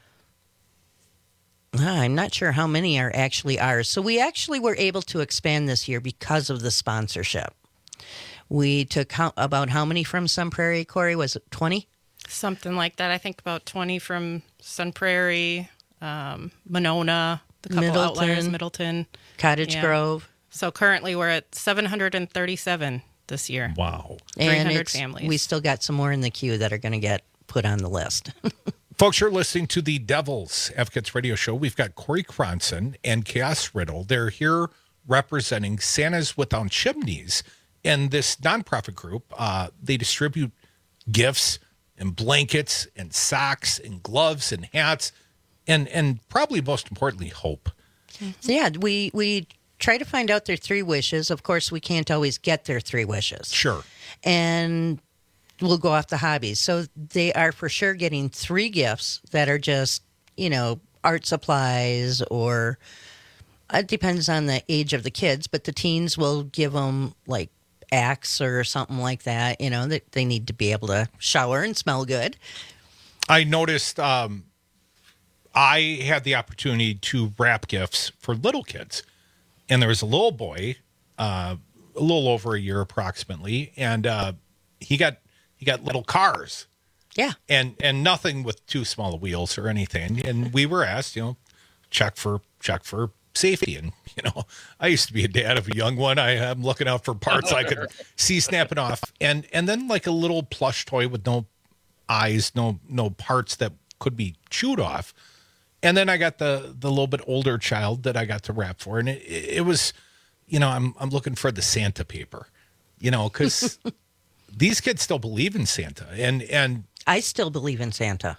I'm not sure how many are actually ours. So we actually were able to expand this year because of the sponsorship. We took how, about how many from Sun Prairie, Corey? Was it twenty? Something like that. I think about twenty from Sun Prairie, um, Monona, the couple Middleton, outliers, Middleton. Cottage Yeah. Grove. So currently we're at seven hundred thirty-seven this year. Wow. three And hundred it's, families. we still got some more in the queue that are going to get put on the list. Folks, you're listening to the Devils Advocates Radio Show. We've got Corey Cronson and Chaos Riddle. They're here representing Santa's Without Chimneys. And this nonprofit group, uh, they distribute gifts and blankets and socks and gloves and hats and, and probably most importantly, hope. So yeah, we, we try to find out their three wishes. Of course, we can't always get their three wishes. Sure. And we'll go off the hobbies. So they are for sure getting three gifts that are just, you know, art supplies, or it depends on the age of the kids, but the teens will give them like Axe or something like that. You know, that they need to be able to shower and smell good. I noticed um, I had the opportunity to wrap gifts for little kids. And there was a little boy, uh, a little over a year approximately, and uh, he got he got little cars. Yeah. And and nothing with too small wheels or anything. And we were asked, you know, check for check for safety. And, you know, I used to be a dad of a young one. I am looking out for parts I could see snapping off. And and then like a little plush toy with no eyes, no no parts that could be chewed off. And then I got the the little bit older child that I got to wrap for. And it, it was, you know, I'm I'm looking for the Santa paper, you know, because these kids still believe in Santa. And and I still believe in Santa.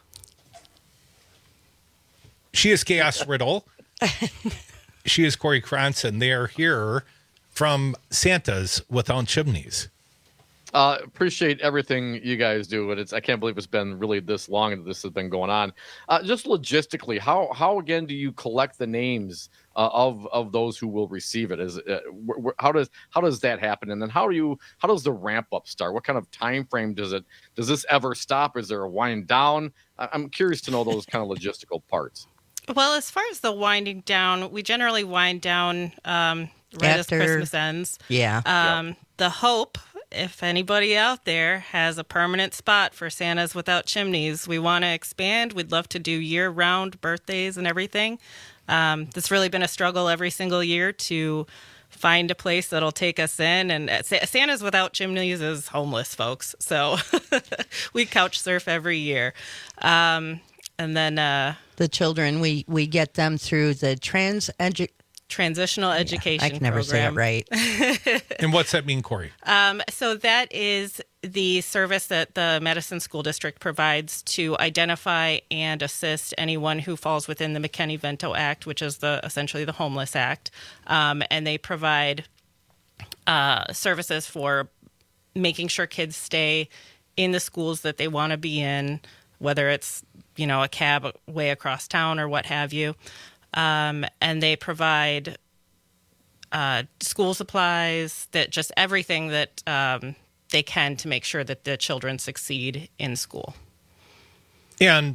She is Chaos Riddle. She is Corey Cronson. They are here from Santa's Without Chimneys. Uh, appreciate everything you guys do, and it's I can't believe it's been really this long that this has been going on. Uh, just logistically, how how again do you collect the names uh, of of those who will receive it? Is uh, wh- wh- how does how does that happen? And then how do you how does the ramp up start? What kind of time frame does it does this ever stop? Is there a wind down? I- I'm curious to know those kind of logistical parts. Well, as far as the winding down, we generally wind down um, right After- as Christmas ends. Yeah. Um, Yep. The hope, if anybody out there has a permanent spot for Santa's Without Chimneys, we want to expand. We'd love to do year-round birthdays and everything. Um, it's really been a struggle every single year to find a place that'll take us in. And uh, Sa- Santa's Without Chimneys is homeless, folks. So we couch surf every year. Um, and then... Uh, The children, we, we get them through the trans edu- Transitional Education I can never program. say it right. And what's that mean, Corey? Um, so that is the service that the Madison School District provides to identify and assist anyone who falls within the McKinney-Vento Act, which is the essentially the Homeless Act. Um, and they provide uh, services for making sure kids stay in the schools that they want to be in, whether it's, you know, a cab way across town or what have you. Um, and they provide uh, school supplies, that just everything that um, they can to make sure that the children succeed in school. And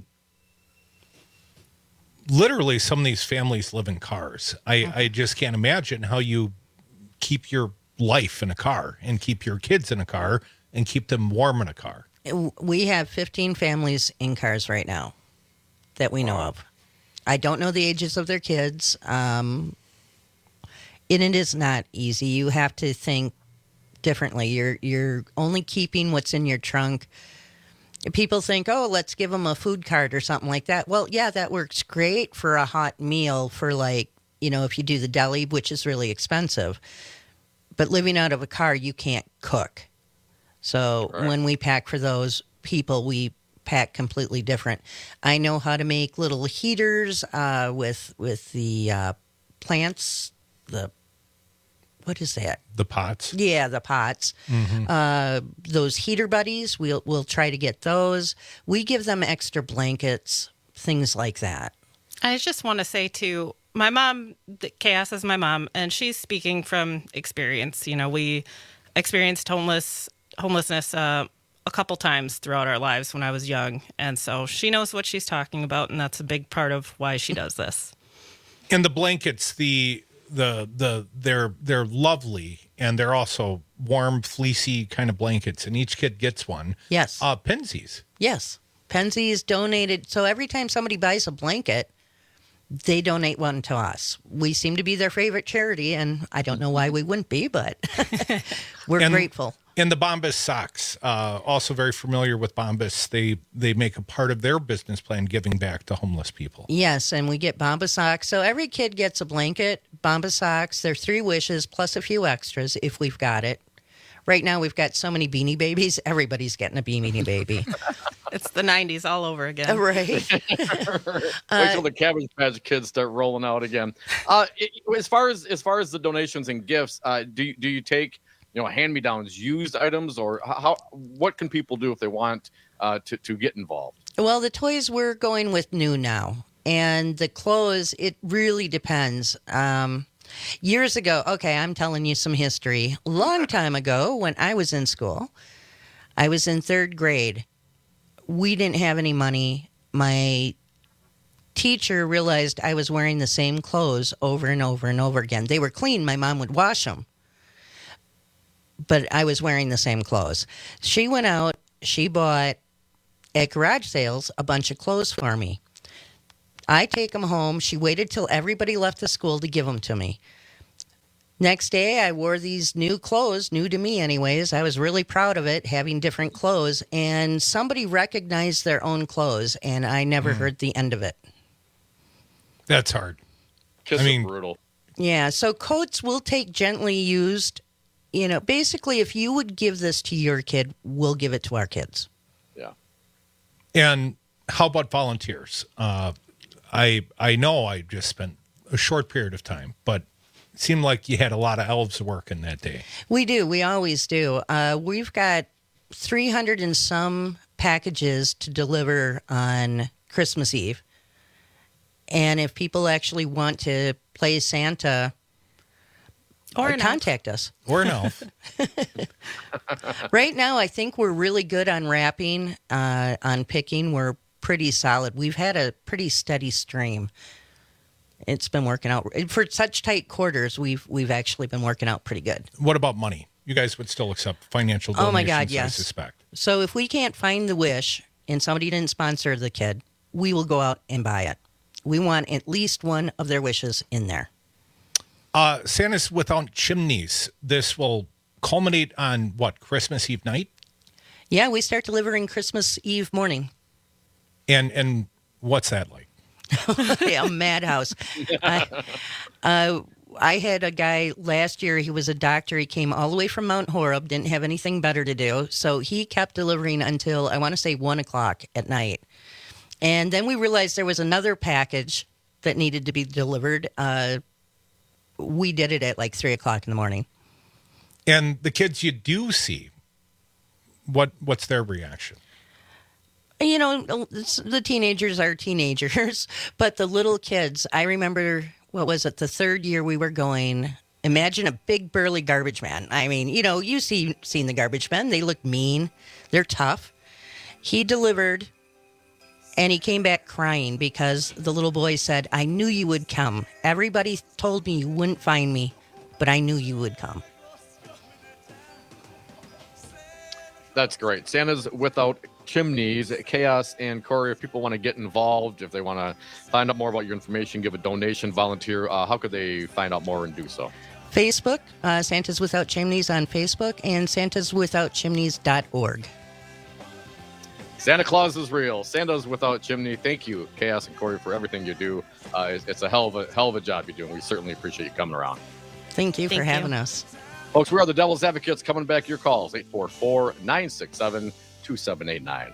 literally, some of these families live in cars. I, I just can't imagine how you keep your life in a car and keep your kids in a car and keep them warm in a car. We have fifteen families in cars right now that we know of. I don't know the ages of their kids. Um, and it is not easy. You have to think differently. You're you're only keeping what's in your trunk. People think, oh, let's give them a food cart or something like that. Well, yeah, that works great for a hot meal for, like, you know, if you do the deli, which is really expensive. But living out of a car, you can't cook. So Correct. When we pack for those people, we pack completely different. I know how to make little heaters uh, with with the uh, plants. The what is that? The pots. Yeah, the pots. Mhm. Uh, those heater buddies. We'll we'll try to get those. We give them extra blankets, things like that. I just want to say too, my mom, Chaos is my mom, and she's speaking from experience. You know, we experienced homeless homelessness uh, a couple times throughout our lives when I was young, and so she knows what she's talking about, and that's a big part of why she does this. And the blankets, the the the they're they're lovely, and they're also warm, fleecy kind of blankets, and each kid gets one. Yes. Uh, Penzies. Yes. Penzies donated. So every time somebody buys a blanket, they donate one to us. We seem to be their favorite charity, and I don't know why we wouldn't be, but we're and, grateful. And the Bombas socks, uh, also very familiar with Bombas. They they make a part of their business plan giving back to homeless people. Yes, and we get Bombas socks. So every kid gets a blanket, Bombas socks. They're three wishes plus a few extras if we've got it. Right now we've got so many Beanie Babies. Everybody's getting a Beanie Baby. It's the nineties all over again. Right. Wait till the Cabbage Patch Kids start rolling out again. Uh, it, as far as as far as the donations and gifts, uh, do you, do you take you know hand-me-downs, used items, or how? What can people do if they want uh, to to get involved? Well, the toys we're going with new now, and the clothes it really depends. Um, years ago, okay, I'm telling you some history. Long time ago, when I was in school, I was in third grade. We didn't have any money. My teacher realized I was wearing the same clothes over and over and over again. They were clean. My mom would wash them. But I was wearing the same clothes. She went out. She bought, at garage sales, a bunch of clothes for me. I take them home. She waited till everybody left the school to give them to me. Next day, I wore these new clothes, new to me anyways. I was really proud of it, having different clothes. And somebody recognized their own clothes, and I never mm. heard the end of it. That's hard. Kids I mean, are brutal. Yeah, so coats will take gently used. You know, basically, if you would give this to your kid, we'll give it to our kids. Yeah. And how about volunteers? Uh, I I know I just spent a short period of time, but it seemed like you had a lot of elves working that day. We do. We always do. Uh, we've got three hundred and some packages to deliver on Christmas Eve. And if people actually want to play Santa, or uh, contact us. Or an elf. Right now, I think we're really good on wrapping, uh, on picking. We're pretty solid. We've had a pretty steady stream. It's been working out for such tight quarters. We've we've actually been working out pretty good. What about money? You guys would still accept financial donations? Oh my God, yes. I suspect. So if we can't find the wish and somebody didn't sponsor the kid, we will go out and buy it. We want at least one of their wishes in there. Uh, Santa's Without Chimneys. This will culminate on what, Christmas Eve night? Yeah, we start delivering Christmas Eve morning. And and what's that like? Yeah, a madhouse. I, uh, I had a guy last year. He was a doctor. He came all the way from Mount Horeb. Didn't have anything better to do, so he kept delivering until I want to say one o'clock at night. And then we realized there was another package that needed to be delivered. Uh, we did it at like three o'clock in the morning. And the kids you do see, what what's their reaction? You know, the teenagers are teenagers, but the little kids, I remember, what was it, the third year we were going, imagine a big burly garbage man. I mean, you know, you see seen the garbage men. They look mean. They're tough. He delivered, and he came back crying because the little boy said, I knew you would come. Everybody told me you wouldn't find me, but I knew you would come. That's great. Santa's Without Chimneys, Chaos and Corey, if people want to get involved, if they want to find out more about your information, give a donation, volunteer, uh, how could they find out more and do so? Facebook, uh, Santa's Without Chimneys on Facebook, and santas without chimneys dot org. Santa Claus is real. Santa's Without Chimney. Thank you, Chaos and Corey, for everything you do. Uh, it's, it's a hell of a hell of a job you're doing. We certainly appreciate you coming around. Thank you Thank for you. having us. Folks, we are the Devil's Advocates. Coming back, your calls, eight four four, nine six seven, two seven eight nine.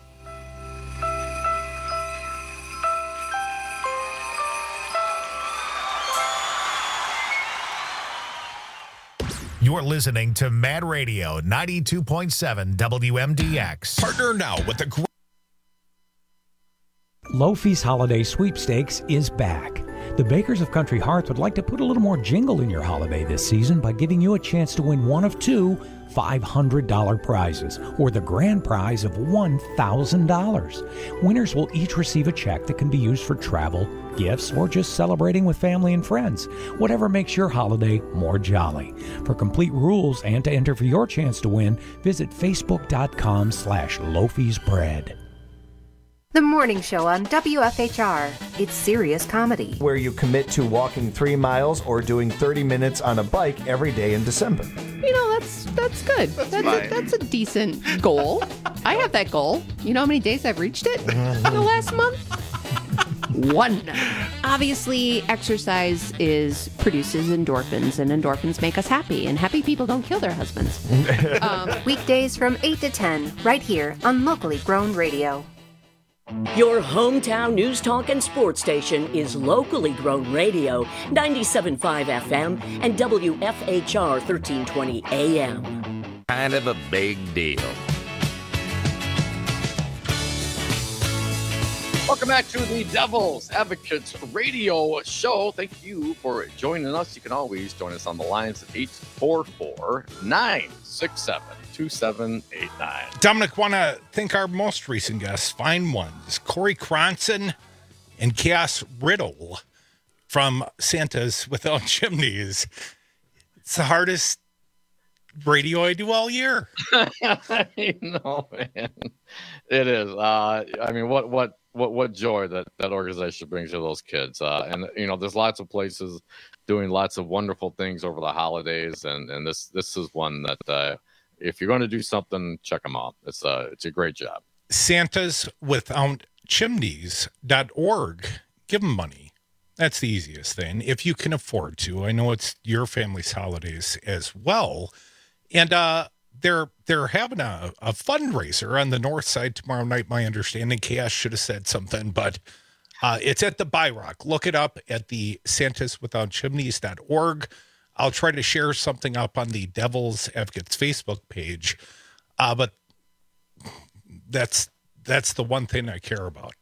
You're listening to Mad Radio ninety-two point seven W M D X. Partner now with the Lofi's Holiday Sweepstakes is back. The Bakers of Country Hearts would like to put a little more jingle in your holiday this season by giving you a chance to win one of two five hundred dollars prizes, or the grand prize of one thousand dollars. Winners will each receive a check that can be used for travel, gifts, or just celebrating with family and friends. Whatever makes your holiday more jolly. For complete rules and to enter for your chance to win, visit facebook.com slash Lofi's Bread. The Morning Show on W F H R. It's serious comedy. Where you commit to walking three miles or doing thirty minutes on a bike every day in December. You know, that's that's good. That's, that's, a, that's a decent goal. I have that goal. You know how many days I've reached it in the last month? One. Obviously, exercise is produces endorphins, and endorphins make us happy, and happy people don't kill their husbands. um, Weekdays from eight to ten, right here on Locally Grown Radio. Your hometown news talk and sports station is Locally Grown Radio, ninety-seven point five F M and W F H R thirteen twenty A M. Kind of a big deal. Welcome back to the Devil's Advocates Radio Show. Thank you for joining us. You can always join us on the lines at eight four four, nine six seven, two seven eight nine. Dominic, want to thank our most recent guests, fine ones, Corey Cronson and Cass Riddle from Santa's Without Chimneys. It's the hardest radio I do all year. I know, man. It is. Uh, I mean, what, what, what, what joy that that organization brings to those kids. Uh, and, you know, there's lots of places doing lots of wonderful things over the holidays. And, and this, this is one that, uh, if you're going to do something, check them out. It's a, it's a great job. Santas Without Chimneys dot org. Give them money. That's the easiest thing. If you can afford to. I know it's your family's holidays as well. And uh, they're they're having a, a fundraiser on the north side tomorrow night, my understanding. Chaos should have said something, but uh, it's at the Byrock. Look it up at the Santas Without Chimneys dot org. I'll try to share something up on the Devil's Advocates Facebook page. Uh, but that's that's the one thing I care about.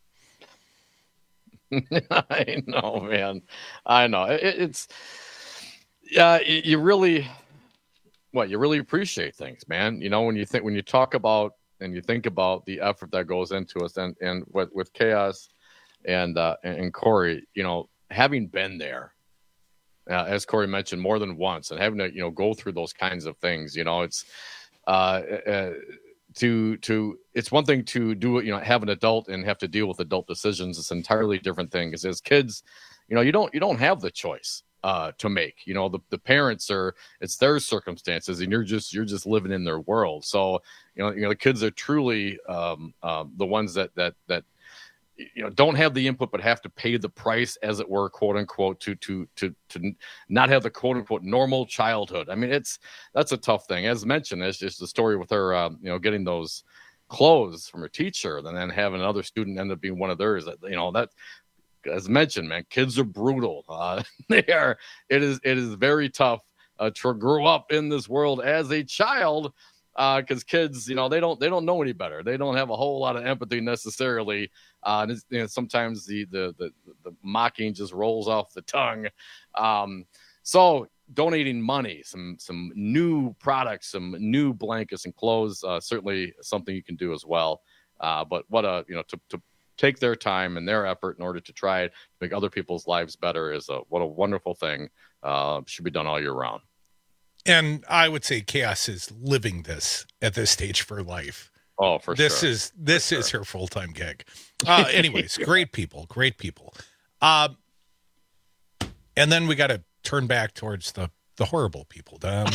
I know, man. I know. It, it's yeah. Uh, you really, what you really appreciate things, man. You know, when you think when you talk about and you think about the effort that goes into us, and and with with Chaos and uh, and Corey, you know, having been there, uh, as Corey mentioned, more than once, and having to you know go through those kinds of things, you know, it's uh, uh to to it's one thing to do it, you know, have an adult and have to deal with adult decisions. It's an entirely different thing because as kids, you know, you don't you don't have the choice uh, to make. You know, the, the parents are it's their circumstances, and you're just you're just living in their world. So you know, you know, the kids are truly um, uh, the ones that that that you know don't have the input but have to pay the price, as it were, quote unquote, to to to to not have the quote unquote normal childhood. I mean, it's that's a tough thing. As mentioned, it's just the story with her, um, you know, getting those clothes from her teacher, and then having another student end up being one of theirs. You know, that, as mentioned, man, kids are brutal. Uh, they are. It is. It is very tough uh, to grow up in this world as a child. Because uh, kids, you know, they don't they don't know any better. They don't have a whole lot of empathy necessarily. Uh, and it's, you know, sometimes the, the the the mocking just rolls off the tongue. Um, so donating money, some some new products, some new blankets and clothes, uh, certainly something you can do as well. Uh, but what a you know to to take their time and their effort in order to try to make other people's lives better is a what a wonderful thing. Uh, should be done all year round. And I would say Chaos is living this at this stage for life. Oh, for this sure. This is this for is sure. her full-time gig. Uh, anyways, great people, great people. Um, and then we got to turn back towards the, the horrible people. Um,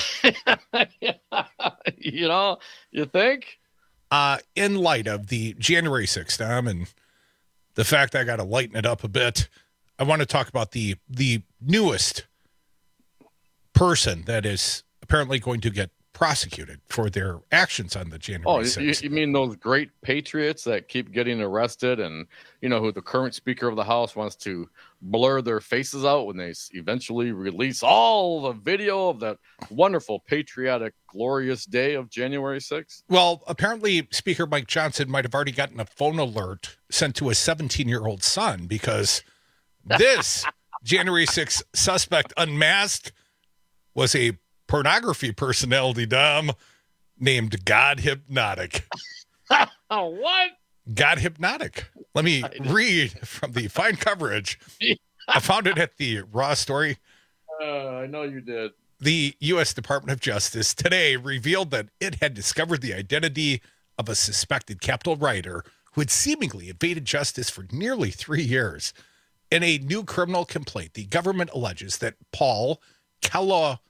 you know, you think? Uh, in light of the January sixth, Dom, and the fact I got to lighten it up a bit, I want to talk about the the newest person that is apparently going to get prosecuted for their actions on the January Oh, you, sixth. you mean those great patriots that keep getting arrested, and you know who the current Speaker of the House wants to blur their faces out when they s- eventually release all the video of that wonderful, patriotic, glorious day of January sixth? Well, apparently Speaker Mike Johnson might have already gotten a phone alert sent to his seventeen-year-old son because this January sixth suspect unmasked was a pornography personality, Dom, named God Hypnotic. Oh, what? God Hypnotic. Let me read from the fine coverage. I found it at the Raw Story. Uh, I know you did. The U S Department of Justice today revealed that it had discovered the identity of a suspected Capitol rioter who had seemingly evaded justice for nearly three years. In a new criminal complaint, the government alleges that Paul Kaloe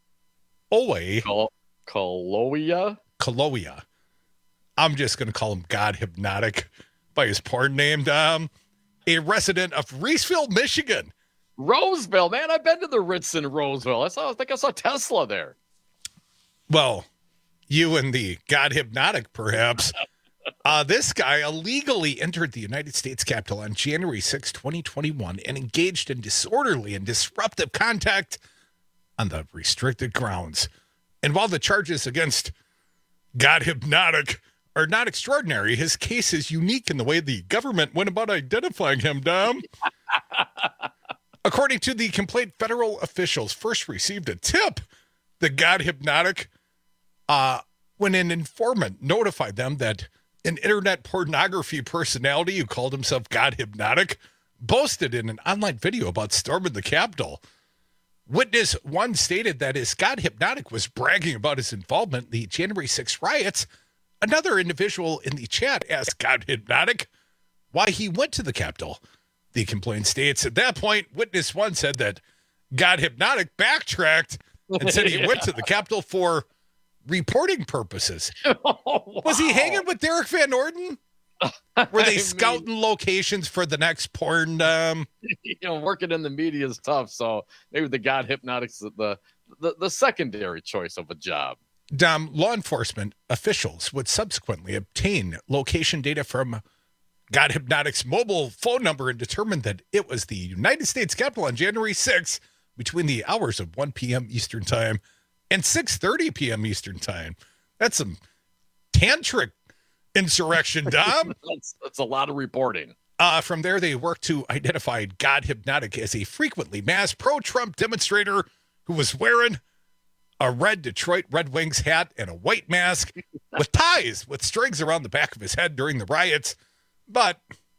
Kal- Kaloia? Kaloia. I'm just going to call him God Hypnotic by his porn name, Dom. A resident of Reeseville, Michigan. Roseville, man. I've been to the Ritz in Roseville. I saw. I think I saw Tesla there. Well, you and the God Hypnotic, perhaps. Uh, this guy illegally entered the United States Capitol on January sixth, twenty twenty-one, and engaged in disorderly and disruptive contact on the restricted grounds. And while the charges against God Hypnotic are not extraordinary, his case is unique in the way the government went about identifying him, Dom. According to the complaint, federal officials first received a tip that God Hypnotic, uh, when an informant notified them that an internet pornography personality who called himself God Hypnotic boasted in an online video about storming the Capitol. Witness one stated that as God Hypnotic was bragging about his involvement in the January sixth riots, another individual in the chat asked God Hypnotic why he went to the Capitol. The complaint states, at that point, witness one said that God Hypnotic backtracked and said he Yeah. went to the Capitol for reporting purposes. Oh, Was he wow. hanging with Derek Van Orden? Were I they mean- scouting locations for the next porn? Um, You know, working in the media is tough, so maybe the God Hypnotic's the the, the secondary choice of a job. Dom, law enforcement officials would subsequently obtain location data from God Hypnotic's mobile phone number and determine that it was the United States Capitol on January sixth between the hours of one p.m. Eastern Time and six thirty p.m. Eastern Time. That's some tantric insurrection, Dom. that's, that's a lot of reporting. Uh, from there, they worked to identify God Hypnotic as a frequently masked pro-Trump demonstrator who was wearing a red Detroit Red Wings hat and a white mask with ties with strings around the back of his head during the riots. But,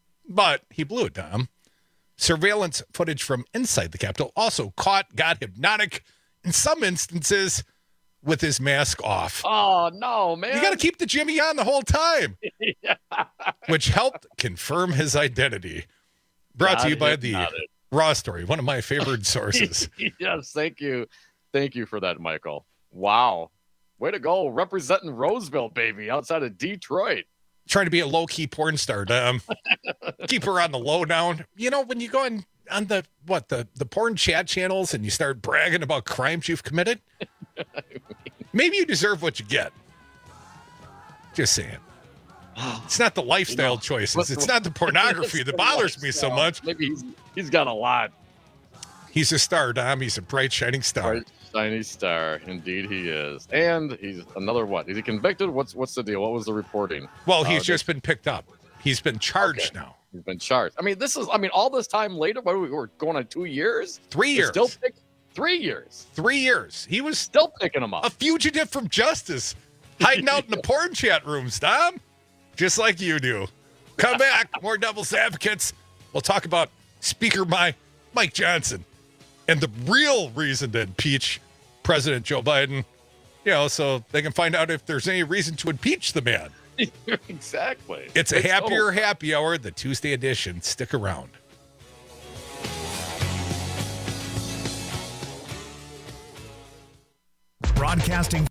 but he blew it, Dom. Surveillance footage from inside the Capitol also caught God Hypnotic in some instances with his mask off. Oh, no, man. You got to keep the Jimmy on the whole time, Yeah. which helped confirm his identity. Brought to God you by the Hypnotic. Raw Story, one of my favorite sources. Yes, thank you. Thank you for that, Michael. Wow. Way to go. Representing Roseville, baby, outside of Detroit. Trying to be a low-key porn star, Dom. Keep her on the low down. You know, when you go on, on the, what, the, the porn chat channels and you start bragging about crimes you've committed, maybe you deserve what you get. Just saying. It's not the lifestyle You know, choices. what- It's not the pornography It's that the bothers me so lifestyle. much. Maybe he's, he's got a lot. He's a star, Dom. He's a bright, shining star. Bright, shiny star. Indeed he is. And he's another what? Is he convicted? What's what's the deal? What was the reporting? Well, he's Uh, just been picked up. He's been charged now. He's been charged. I mean, this is, I mean, all this time later, what, we were going on two years? Three They're years. Still pick, three years. Three years. He was Still picking him up. a fugitive from justice, hiding out in the porn chat rooms, Dom. Just like you do. Come back. More Devil's Advocates. We'll talk about Speaker my Mike Johnson and the real reason to impeach President Joe Biden. You know, so they can find out if there's any reason to impeach the man. Exactly. It's a It's happier over. happy hour, the Tuesday edition. Stick around. Broadcasting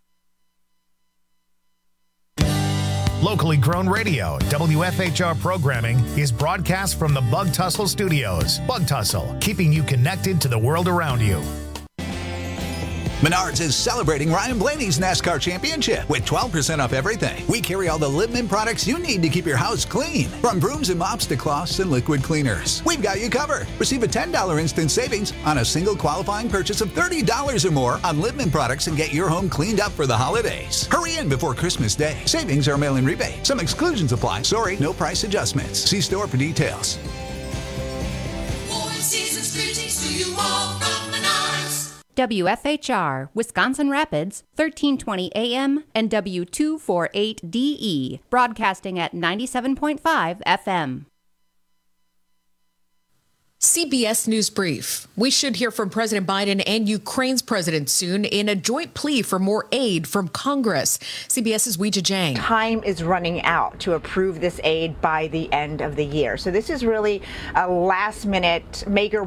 locally grown radio, W F H R programming is broadcast from the Bug Tussle Studios. Bug Tussle, keeping you connected to the world around you. Menards is celebrating Ryan Blaney's NASCAR championship with twelve percent off everything. We carry all the Lippmann products you need to keep your house clean, from brooms and mops to cloths and liquid cleaners. We've got you covered. Receive a ten dollars instant savings on a single qualifying purchase of thirty dollars or more on Lippmann products and get your home cleaned up for the holidays. Hurry in before Christmas Day. Savings are mail-in rebate. Some exclusions apply. Sorry, no price adjustments. See store for details. W F H R, Wisconsin Rapids, thirteen twenty A M and W two forty-eight D E, broadcasting at ninety-seven point five F M. C B S News Brief. We should hear from President Biden and Ukraine's president soon in a joint plea for more aid from Congress. CBS's Weijia Jiang. Time is running out to approve this aid by the end of the year. So this is really a last minute make or